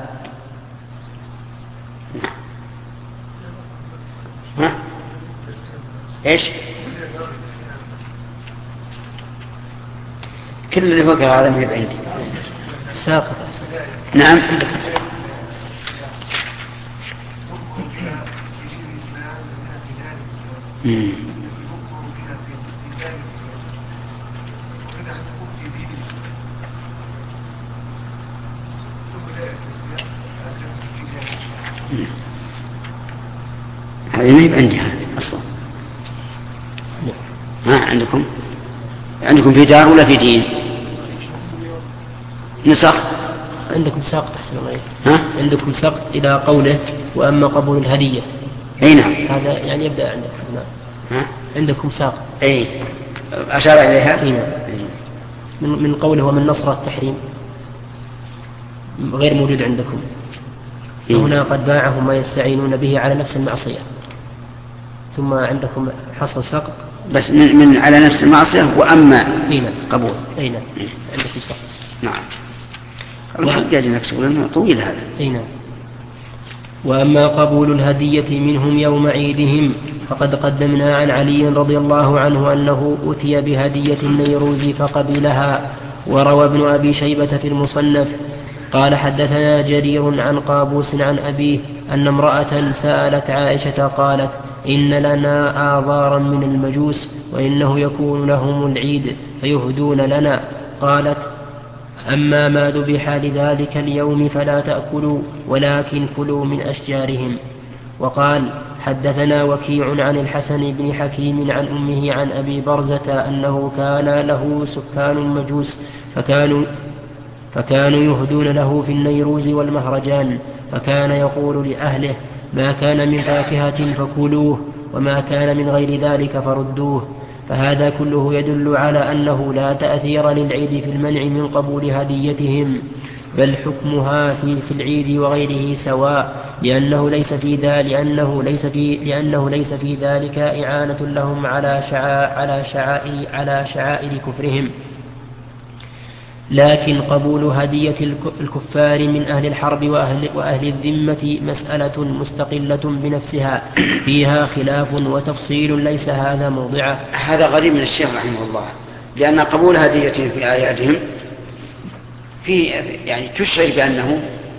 Speaker 2: ها؟ إيش؟ كل اللي فوق هذا ما يبقى عندي
Speaker 1: ساقط.
Speaker 2: نعم. مم. هذه ما يبقى عندي هذه أصلا. ما عندكم عندكم في دار ولا في دين نسخ؟
Speaker 1: عندكم ساقط أحسن الله.
Speaker 2: ها؟
Speaker 1: عندكم ساقط إلى قوله وأما قبول الهدية.
Speaker 2: أي نعم.
Speaker 1: هذا يعني يبدأ عندكم. نعم.
Speaker 2: ها؟
Speaker 1: عندكم ساقط.
Speaker 2: أي أشار إليها.
Speaker 1: أي نعم. من, من قوله ومن نصر التحريم غير موجود عندكم.
Speaker 2: إيه؟
Speaker 1: هنا قد باعهم ما يستعينون به على نفس المعصية، ثم عندكم حصل سقط
Speaker 2: بس من, من على نفس المعصية وأما
Speaker 1: نعم.
Speaker 2: قبول.
Speaker 1: أي نعم. عندكم سقط.
Speaker 2: نعم. الحق قاعد نكتب لأنه طويل هذا.
Speaker 1: أي نعم. وأما قبول الهدية منهم يوم عيدهم فقد قدمنا عن علي رضي الله عنه أنه أتي بهدية النيروز فقبلها. وروى ابن أبي شيبة في المصنف قال حدثنا جرير عن قابوس عن أبيه أن امرأة سألت عائشة قالت إن لنا آضارا من المجوس وإنه يكون لهم العيد فيهدون لنا. قالت أما ما ذبح لذلك اليوم فلا تأكلوا ولكن كلوا من أشجارهم. وقال حدثنا وكيع عن الحسن بن حكيم عن أمه عن أبي برزة أنه كان له سكان مجوس فكانوا فكانوا يهدون له في النيروز والمهرجان، فكان يقول لأهله ما كان من فاكهة فكلوه وما كان من غير ذلك فردوه. فهذا كله يدل على أنه لا تأثير للعيد في المنع من قبول هديتهم، بل حكمها في, في العيد وغيره سواء، لأنه ليس في ذلك لأنه ليس في لأنه ليس في ذلك إعانة لهم على شعائر على شعائر على شعائر كفرهم. لكن قبول هدية الكفار من أهل الحرب وأهل, وأهل الذمة مسألة مستقلة بنفسها فيها خلاف وتفصيل ليس هذا موضعه.
Speaker 2: هذا غريب من الشيخ رحمه الله، لأن قبول هدية في أعيادهم في يعني تشعر بأنه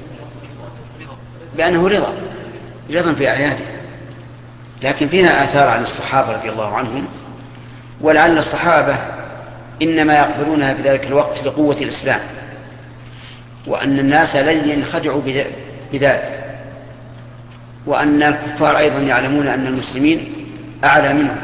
Speaker 2: بأنه رضا رضا في أعياده، لكن فيها آثار عن الصحابة رضي الله عنهم، ولعل الصحابة إنما يقبلونها في ذلك الوقت لقوة الإسلام، وأن الناس لن ينخدعوا بذلك، وأن الكفار أيضا يعلمون أن المسلمين أعلى منهم.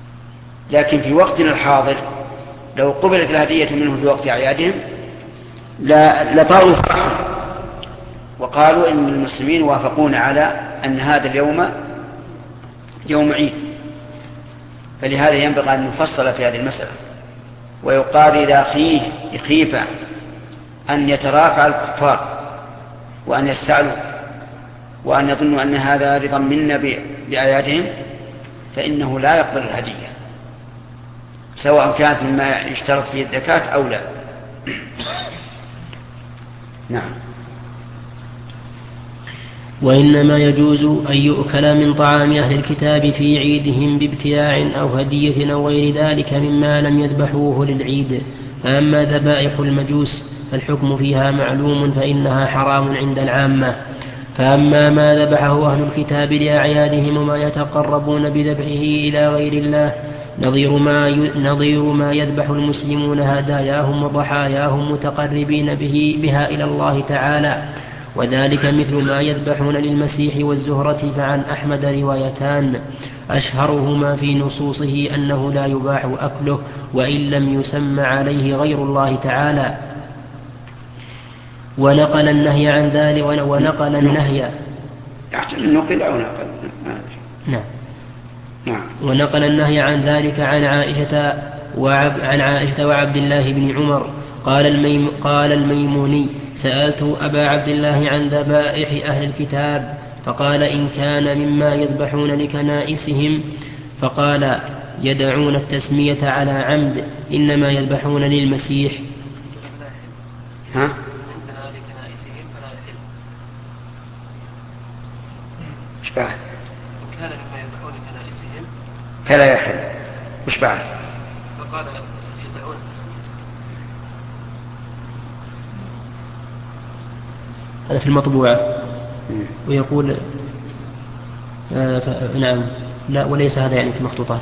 Speaker 2: لكن في وقتنا الحاضر لو قبلت الهدية منهم في وقت أعيادهم لا لطاروا فرحا وقالوا إن المسلمين وافقون على أن هذا اليوم يوم عيد، فلهذا ينبغي أن نفصل في هذه المسألة، ويقال إذا خيه يخيف أن يترافع الكفار وأن يستعلوا وأن يظنوا أن هذا رضا منا بآياتهم فإنه لا يقبل الهدية سواء كانت مما يشترط فيه الزكاة أو لا. نعم.
Speaker 1: وإنما يجوز أن يؤكل من طعام أهل الكتاب في عيدهم بابتياع أو هدية أو غير ذلك مما لم يذبحوه للعيد. فأما ذبائح المجوس فالحكم فيها معلوم فإنها حرام عند العامة. فأما ما ذبحه أهل الكتاب لأعيادهم وما يتقربون بذبحه إلى غير الله نظير ما نظير ما يذبح المسلمون هداياهم وضحاياهم متقربين به بها إلى الله تعالى، وذلك مثل ما يذبحون للمسيح والزهرة. فعن أحمد روايتان أشهرهما في نصوصه أنه لا يباح أكله وإن لم يسمى عليه غير الله تعالى، ونقل النهي عن ذلك ونقل النهي
Speaker 2: نقل أو نقل
Speaker 1: نعم
Speaker 2: نعم
Speaker 1: ونقل النهي عن ذلك عن عائشة وعب عن عائشة وعبد الله بن عمر. قال الميم قال الميموني سألت أبا عبد الله عن ذبائح أهل الكتاب فقال إن كان مما يذبحون لكنائسهم فقال يدعون التسمية على عمد إنما يذبحون للمسيح.
Speaker 2: ها؟ إيش بعد؟
Speaker 4: إن كان مما يذبحون لكنائسهم
Speaker 2: فلا يحل. إيش بعد؟
Speaker 4: فقال يدعون التسمية.
Speaker 1: هذا في المطبوعة. ويقول آه نعم لا وليس هذا يعني في المخطوطات.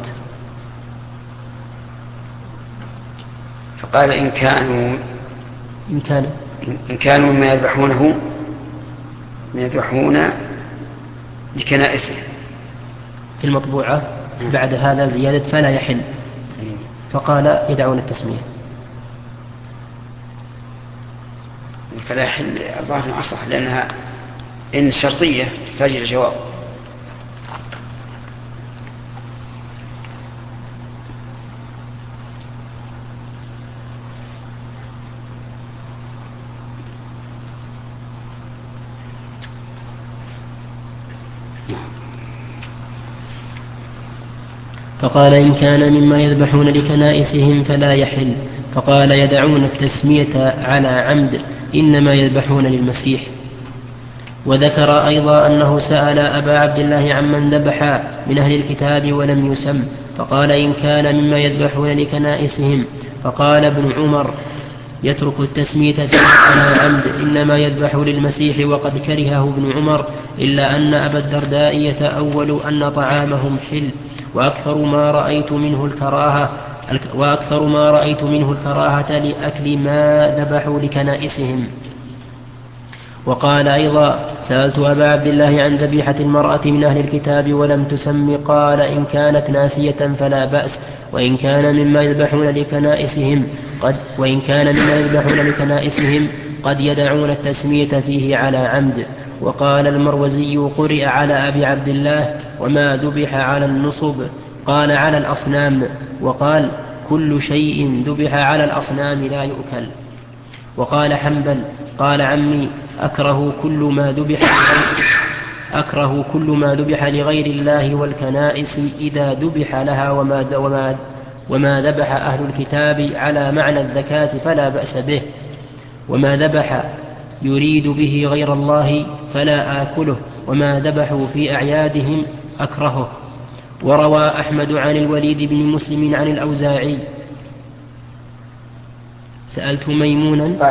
Speaker 2: فقال إن كانوا
Speaker 1: إن كان
Speaker 2: إن كانوا مما يذبحونه يذبحون لكنائسهم
Speaker 1: في المطبوعة بعد هذا زيادة فلا يحل، فقال يدعون التسمية.
Speaker 2: فلا يحل أربعة أصح لأنها إن شرطية تحتاج إلى جواب.
Speaker 1: فقال إن كان مما يذبحون لكنائسهم فلا يحل، فقال يدعون التسمية على عمد إنما يذبحون للمسيح. وذكر أيضا أنه سأل أبا عبد الله عمن ذبح من أهل الكتاب ولم يسم فقال إن كان مما يذبحون لكنائسهم فقال ابن عمر يترك التسمية على عمد إنما يذبح للمسيح وقد كرهه ابن عمر، إلا أن أبا الدرداء يتأول أن طعامهم حل وأكثر ما رأيت منه الكراهة وأكثر ما رأيت منه الكراهة لأكل ما ذبحوا لكنائسهم. وقال أيضا سألت أبا عبد الله عن ذبيحة المرأة من أهل الكتاب ولم تسم قال إن كانت ناسية فلا بأس وإن كان مما يذبحون لكنائسهم قد وإن كان مما يذبحون لكنائسهم قد يدعون التسمية فيه على عمد. وقال المروزي قرئ على أبي عبد الله وما ذبح على النصب قال على الأصنام، وقال كل شيء ذبح على الأصنام لا يؤكل. وقال حنبل قال عمي أكره كل ما ذبح أكره كل ما ذبح لغير الله والكنائس إذا ذبح لها وما وما وما ذبح أهل الكتاب على معنى الزكاة فلا بأس به، وما ذبح يريد به غير الله فلا آكله، وما ذبحوا في أعيادهم أكرهه. وروى أحمد عن الوليد بن مسلم عن الأوزاعي سألت ميمونا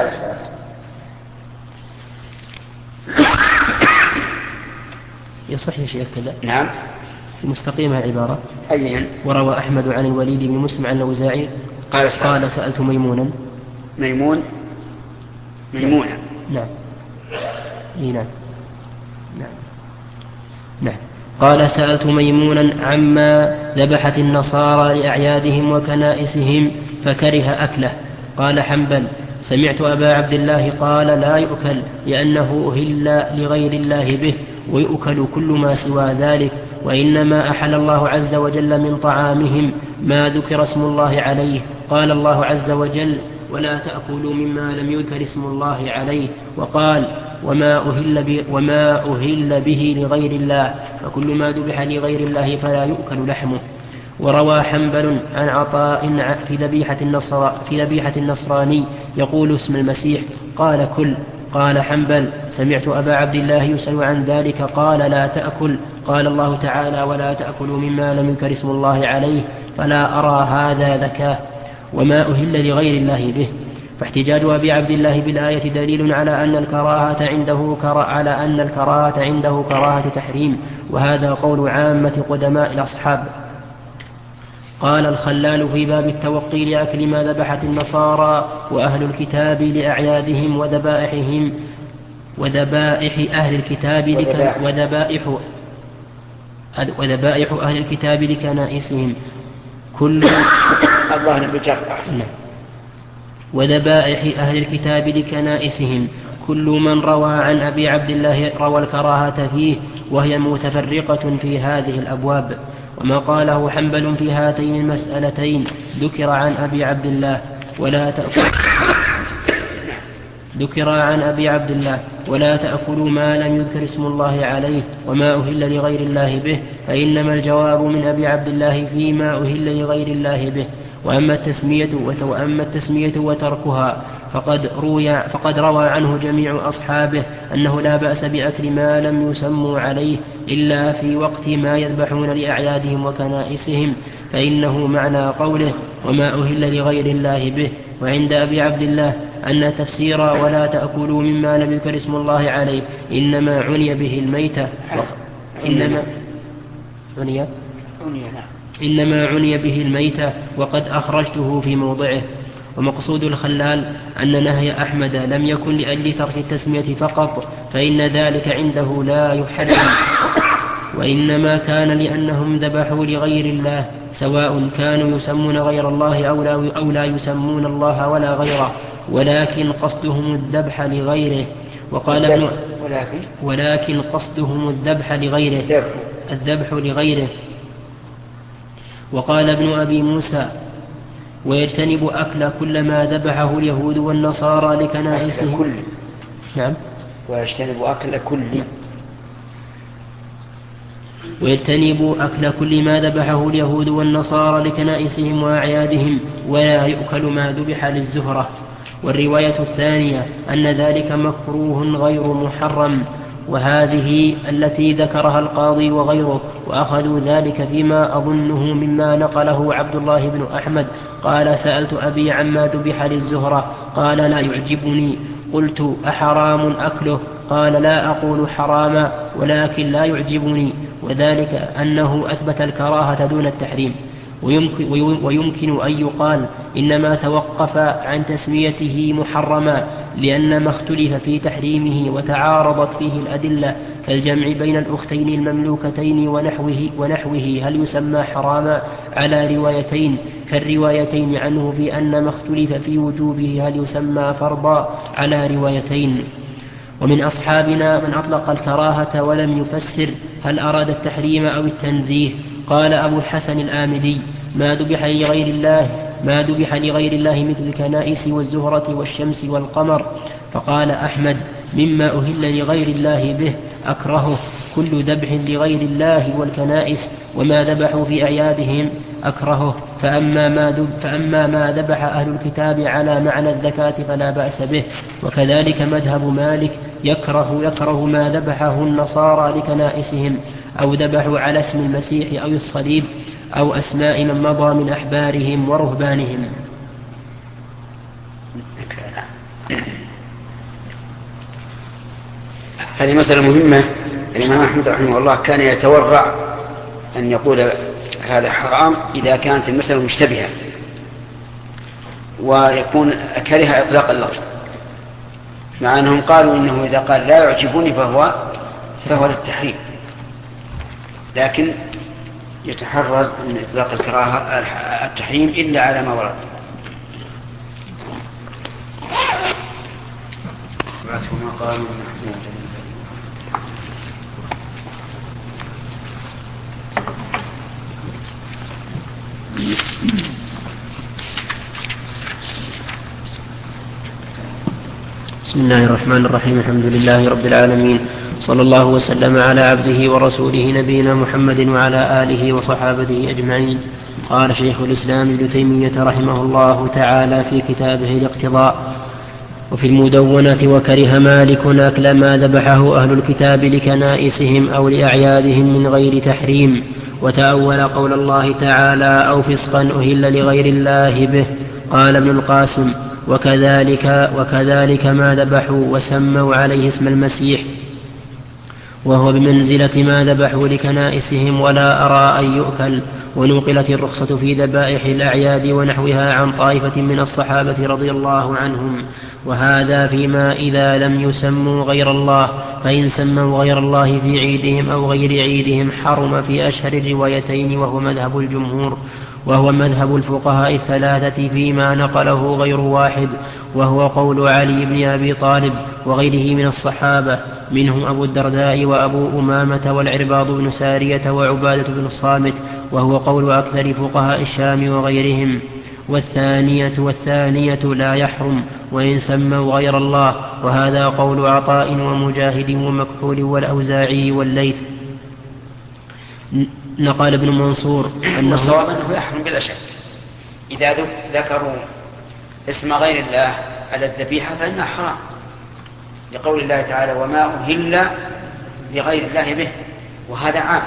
Speaker 1: يصح يا شيخ كذا؟
Speaker 2: نعم
Speaker 1: مستقيمة عبارة.
Speaker 2: أيا
Speaker 1: وروى أحمد عن الوليد بن مسلم عن الأوزاعي
Speaker 2: قال,
Speaker 1: قال سألت ميمونا
Speaker 2: ميمون ميمونة
Speaker 1: نعم إيه نعم نعم نعم قال سألت ميمونا عما ذبحت النصارى لأعيادهم وكنائسهم فكره أكله. قال حنبل سمعت أبا عبد الله قال لا يؤكل لأنه أهل لغير الله به، ويؤكل كل ما سوى ذلك، وإنما أحل الله عز وجل من طعامهم ما ذكر اسم الله عليه. قال الله عز وجل ولا تأكلوا مما لم يذكر اسم الله عليه، وقال وما أهل, وما أهل به لغير الله، فكل ما ذبح لغير الله فلا يؤكل لحمه. وروى حنبل عن عطاء في ذبيحة, النصر في ذبيحة النصراني يقول اسم المسيح قال كل. قال حنبل سمعت أبا عبد الله يسأل عن ذلك قال لا تأكل. قال الله تعالى ولا تأكلوا مما لم يذكر اسم الله عليه، فلا أرى هذا ذكاه وما أهل لغير الله به. فاحتجاج أبي عبد الله بالآية دليل على أن الكراهة عنده كرا على أن الكراهة عنده كراهة تحريم، وهذا قول عامة قدماء الأصحاب. قال الخلال في باب التوقي لأكل ما ذبحت النصارى وأهل الكتاب لأعيادهم وذبائحهم وذبائح أهل الكتاب لك وذبائح وذبائح أهل الكتاب لكنائسهم كل وذبائح أهل الكتاب لكنائسهم كل من روى عن أبي عبد الله روى الكراهة فيه، وهي متفرقة في هذه الأبواب. وما قاله حنبل في هاتين المسألتين ذكر عن أبي عبد الله ولا تأكل ذكر عن أبي عبد الله ولا تأكلوا ما لم يذكر اسم الله عليه وما أهل لغير الله به، فإنما الجواب من أبي عبد الله فيما أهل لغير الله به. وأما التسمية وأما التسمية وتركها فقد روي فقد روى عنه جميع أصحابه أنه لا بأس بأكل ما لم يسموا عليه إلا في وقت ما يذبحون لأعيادهم وكنائسهم، فإنه معنى قوله وما أهل لغير الله به. وعند أبي عبد الله أن تفسير ولا تأكلوا مما لم يذكر اسم الله عليه إنما عني به الميتة إنما عني إنما عني به الميتة وقد أخرجته في موضعه. ومقصود الخلال أن نهي أحمد لم يكن لأجل ترك التسمية فقط، فإن ذلك عنده لا يحرم، وإنما كان لأنهم ذبحوا لغير الله، سواء كانوا يسمون غير الله أو لا يسمون الله ولا غيره، ولكن قصدهم الذبح لغيره. وقال ابن ولكن قصدهم الذبح لغيره الذبح لغيره. وقال ابن أبي موسى ويجتنب أكل كل ما ذبحه اليهود والنصارى لكنائسهم. نعم.
Speaker 2: ويجتنب أكل كل
Speaker 1: ويجتنب أكل كل ما ذبحه اليهود والنصارى لكنائسهم وأعيادهم، ولا يؤكل ما ذبح للزهرة. والرواية الثانية أن ذلك مكروه غير محرم، وهذه التي ذكرها القاضي وغيره، وأخذوا ذلك فيما أظنه مما نقله عبد الله بن أحمد قال سألت أبي عما ذبح للزهرة قال لا يعجبني. قلت أحرام أكله؟ قال لا أقول حراما ولكن لا يعجبني، وذلك أنه أثبت الكراهة دون التحريم. ويمكن, ويمكن أن يقال إنما توقف عن تسميته محرما لأن ما اختلف في تحريمه وتعارضت فيه الأدلة كالجمع بين الأختين المملوكتين ونحوه, ونحوه هل يسمى حراما على روايتين كالروايتين عنه في أن ما اختلف في وجوبه هل يسمى فرضا على روايتين. ومن أصحابنا من أطلق الكراهة ولم يفسر هل أراد التحريم أو التنزيه. قال أبو الحسن الآمدي ما ذبح لغير الله ما ذبح لغير الله مثل الكنائس والزهرة والشمس والقمر. فقال أحمد مما أهل لغير الله به أكرهه كل ذبح لغير الله والكنائس وما ذبحوا في أعيادهم أكرهه، فأما ما, ذب فأما ما ذبح أهل الكتاب على معنى الزكاة فلا بأس به. وكذلك مذهب مالك يكره, يكره ما ذبحه النصارى لكنائسهم أو ذبحوا على اسم المسيح أو الصليب أو أسماء من مضى من أحبارهم ورهبانهم.
Speaker 2: هذه مسألة مهمة. الإمام أحمد رحمه الله كان يتورع أن يقول هذا حرام إذا كانت المسألة مشتبهة، ويكون كره إطلاق اللفظ، مع أنهم قالوا إنه إذا قال لا يعجبني فهو فهو للتحريم، لكن يتحرز من إطلاق الكراهة التحريم إلا على ما ورد. وابعثه مقام محمود.
Speaker 1: بسم الله الرحمن الرحيم. الحمد لله رب العالمين، صلى الله وسلم على عبده ورسوله نبينا محمد وعلى آله وصحابته أجمعين. قال شيخ الإسلام ابن تيمية رحمه الله تعالى في كتابه الاقتضاء وفي المدونة: وكره مالك أكل ما ذبحه أهل الكتاب لكنائسهم أو لأعيادهم من غير تحريم، وتأول قول الله تعالى: أو فسقا أهل لغير الله به. قال ابن القاسم: وكذلك, وكذلك ما ذبحوا وسموا عليه اسم المسيح، وهو بمنزلة ما ذبحوا لكنائسهم، ولا أرى أن يؤكل. ونقلت الرخصة في ذبائح الأعياد ونحوها عن طائفة من الصحابة رضي الله عنهم، وهذا فيما إذا لم يسموا غير الله، فإن سموا غير الله في عيدهم أو غير عيدهم حرم في أشهر الروايتين، وهو مذهب الجمهور، وهو مذهب الفقهاء الثلاثة فيما نقله غير واحد، وهو قول علي بن أبي طالب وغيره من الصحابة، منهم أبو الدرداء وأبو أمامة والعرباض بن سارية وعبادة بن الصامت، وهو قول أكثر فقهاء الشام وغيرهم. والثانية والثانية لا يحرم وإن سموا غير الله، وهذا قول عطاء ومجاهد ومكحول والأوزاعي والليث. نقل ابن منصور
Speaker 2: أنه الصواب أنه يحرم بلا شك إذا ذكروا اسم غير الله على الذبيحة فإنها حرام، لقول الله تعالى: وما أهل لغير الله به، وهذا عام.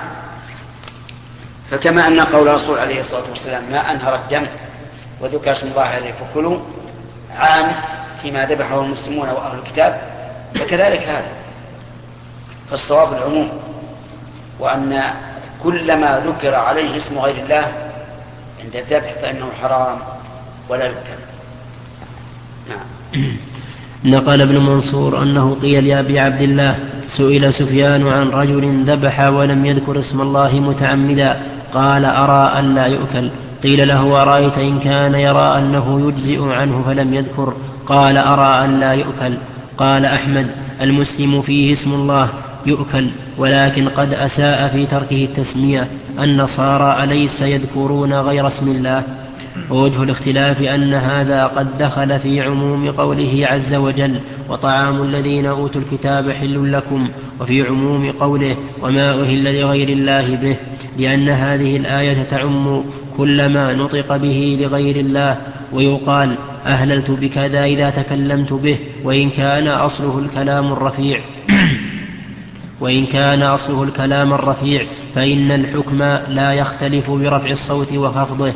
Speaker 2: فكما أن قول الرسول عليه الصلاة والسلام: ما أنهر الدم وذكر اسم الله عليه فكلوا، عام فيما ذبحه المسلمون وأهل الكتاب، فكذلك هذا. فالصواب العموم، وأن كلما ذكر عليه اسم غير الله عند الذبح فإنه حرام ولا يؤكل. نعم.
Speaker 1: نقل ابن منصور أنه قيل لأبي عبد الله: سئل سفيان عن رجل ذبح ولم يذكر اسم الله متعمدا، قال: أرى أن لا يؤكل. قيل له: أرأيت إن كان يرى أنه يجزئ عنه فلم يذكر؟ قال: أرى أن لا يؤكل. قال أحمد: المسلم فيه اسم الله يؤكل، ولكن قد أساء في تركه التسمية. النصارى أليس يذكرون غير اسم الله؟ ووجه الاختلاف أن هذا قد دخل في عموم قوله عز وجل: وطعام الذين أوتوا الكتاب حل لكم، وفي عموم قوله: وما أهل لغير الله به، لأن هذه الآية تعم كل ما نطق به لغير الله. ويقال: أهللت بكذا إذا تكلمت به، وإن كان أصله الكلام الرفيع وإن كان أصله الكلام الرفيع فإن الحكم لا يختلف برفع الصوت وخفضه،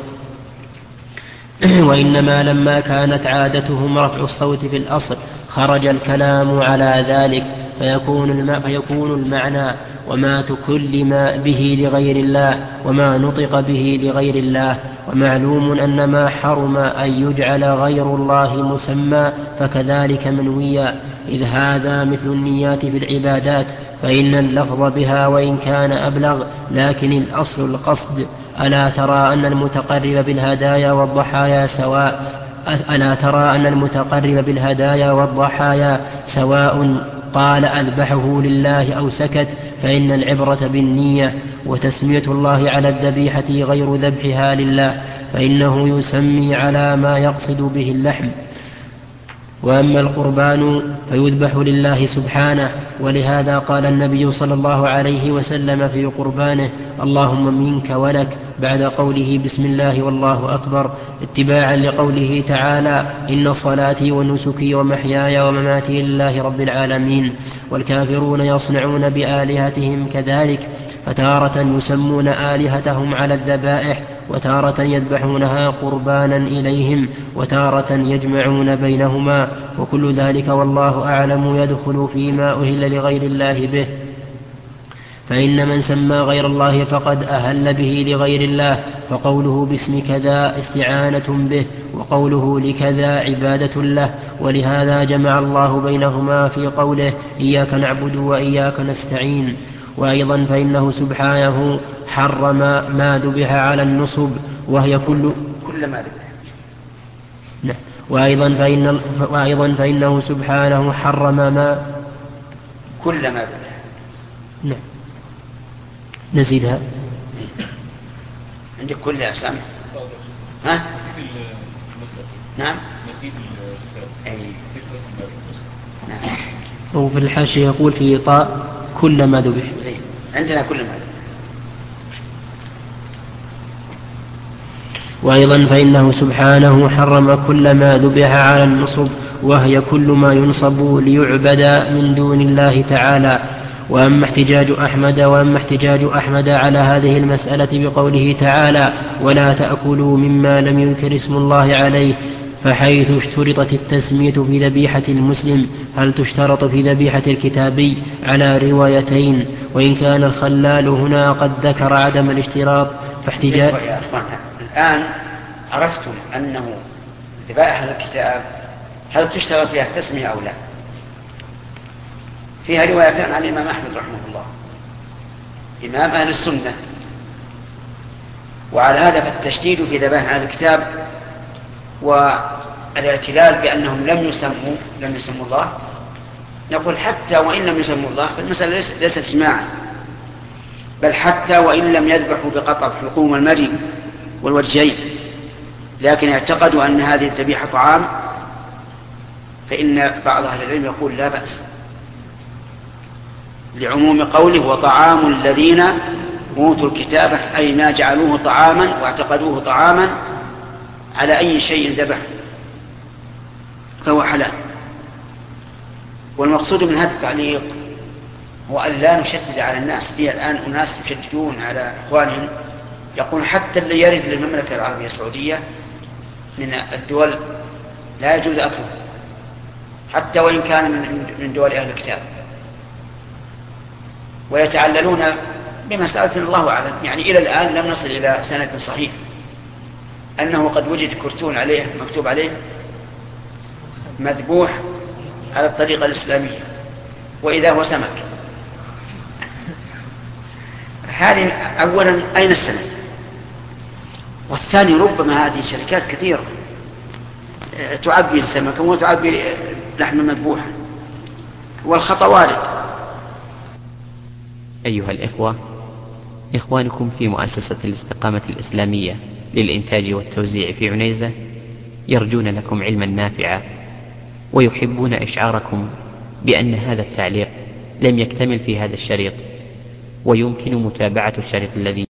Speaker 1: وإنما لما كانت عادتهم رفع الصوت في الأصل خرج الكلام على ذلك، فيكون, الم... فيكون المعنى: وما تكلم به لغير الله، وما نطق به لغير الله. ومعلوم أن ما حرم أن يجعل غير الله مسمى فكذلك منويا، إذ هذا مثل النيات في العبادات، فإن اللفظ بها وإن كان أبلغ لكن الأصل القصد. ألا ترى أن المتقرب بالهدايا والضحايا سواء ألا ترى أن المتقرب بالهدايا والضحايا سواء قال أذبحه لله أو سكت، فإن العبرة بالنية، وتسمية الله على الذبيحة غير ذبحها لله، فإنه يسمي على ما يقصد به اللحم. وأما القربان فيذبح لله سبحانه، ولهذا قال النبي صلى الله عليه وسلم في قربانه: اللهم منك ولك، بعد قوله بسم الله والله أكبر، اتباعا لقوله تعالى: إن صلاتي ونسكي ومحياي ومماتي لله رب العالمين. والكافرون يصنعون بآلهتهم كذلك، فتارة يسمون آلهتهم على الذبائح، وتارة يذبحونها قربانا إليهم، وتارة يجمعون بينهما، وكل ذلك والله أعلم يدخل فيما أهل لغير الله به. فإن من سمى غير الله فقد أهل به لغير الله، فقوله باسم كذا استعانة به، وقوله لكذا عبادة له، ولهذا جمع الله بينهما في قوله: إياك نعبد وإياك نستعين. وأيضا فإنه سبحانه حرم ما ذبح على النصب، وهي كل
Speaker 2: كل ما ذبح
Speaker 1: وأيضا, فإن وأيضا فإنه سبحانه حرم ما
Speaker 2: كل ما ذبح.
Speaker 1: نعم نزيدها
Speaker 2: عندك كل أسامي ها؟ نعم أي. نعم.
Speaker 1: وفي الحاشية يقول في إطاء كل ما ذبح.
Speaker 2: زين عندنا كل ما ذبح.
Speaker 1: وأيضا فإنه سبحانه حرم كل ما ذبح على النصب، وهي كل ما ينصب ليعبد من دون الله تعالى. وأما احتجاج أحمد وأما احتجاج أحمد على هذه المسألة بقوله تعالى ولا تأكلوا مما لم يذكر اسم الله عليه، فحيث اشترطت التسمية في ذبيحة المسلم هل تشترط في ذبيحة الكتابي؟ على روايتين، وإن كان الخلال هنا قد ذكر عدم الاشتراط فاحتجاج.
Speaker 2: الآن عرفتم أنه ذبائح الكتاب هل تشترط فيها التسمية أو لا؟ فيها روايتان عن الإمام أحمد رحمه الله إمام أهل السنة، وعلى هذا فالتشديد في ذبائح أهل الكتاب والاعتلال بأنهم لم يسموا لم يسموا الله، نقول حتى وإن لم يسموا الله فالمسألة ليست اجماعا، بل حتى وإن لم يذبحوا بقطع حلقوم المري والوجهين لكن اعتقدوا أن هذه الذبيحة طعام، فإن بعض أهل العلم يقول لا بأس، لعموم قوله وطعام الذين أوتوا الكتاب، أي ما جعلوه طعاما واعتقدوه طعاما على أي شيء ذبح فهو حلال. والمقصود من هذا التعليق هو أن لا نشدد على الناس. في الآن أناس يشددون على إخوانهم، يقول حتى اللي يرد للمملكة العربية السعودية من الدول لا يجوز أكله حتى وإن كان من دول أهل الكتاب، ويتعللون بمسألة الله أعلم. يعني إلى الآن لم نصل إلى سند صحيح أنه قد وجد كرتون عليه مكتوب عليه مذبوح على الطريقة الإسلامية وإذا هو سمك. هذه أولا أين السند؟ والثاني ربما هذه شركات كثيرة تعبي السمك وتعبي لحم مذبوح والخطأ وارد.
Speaker 6: أيها الإخوة، إخوانكم في مؤسسة الاستقامة الإسلامية للإنتاج والتوزيع في عنيزة يرجون لكم علما نافعا، ويحبون إشعاركم بأن هذا التعليق لم يكتمل في هذا الشريط، ويمكن متابعة الشريط الذي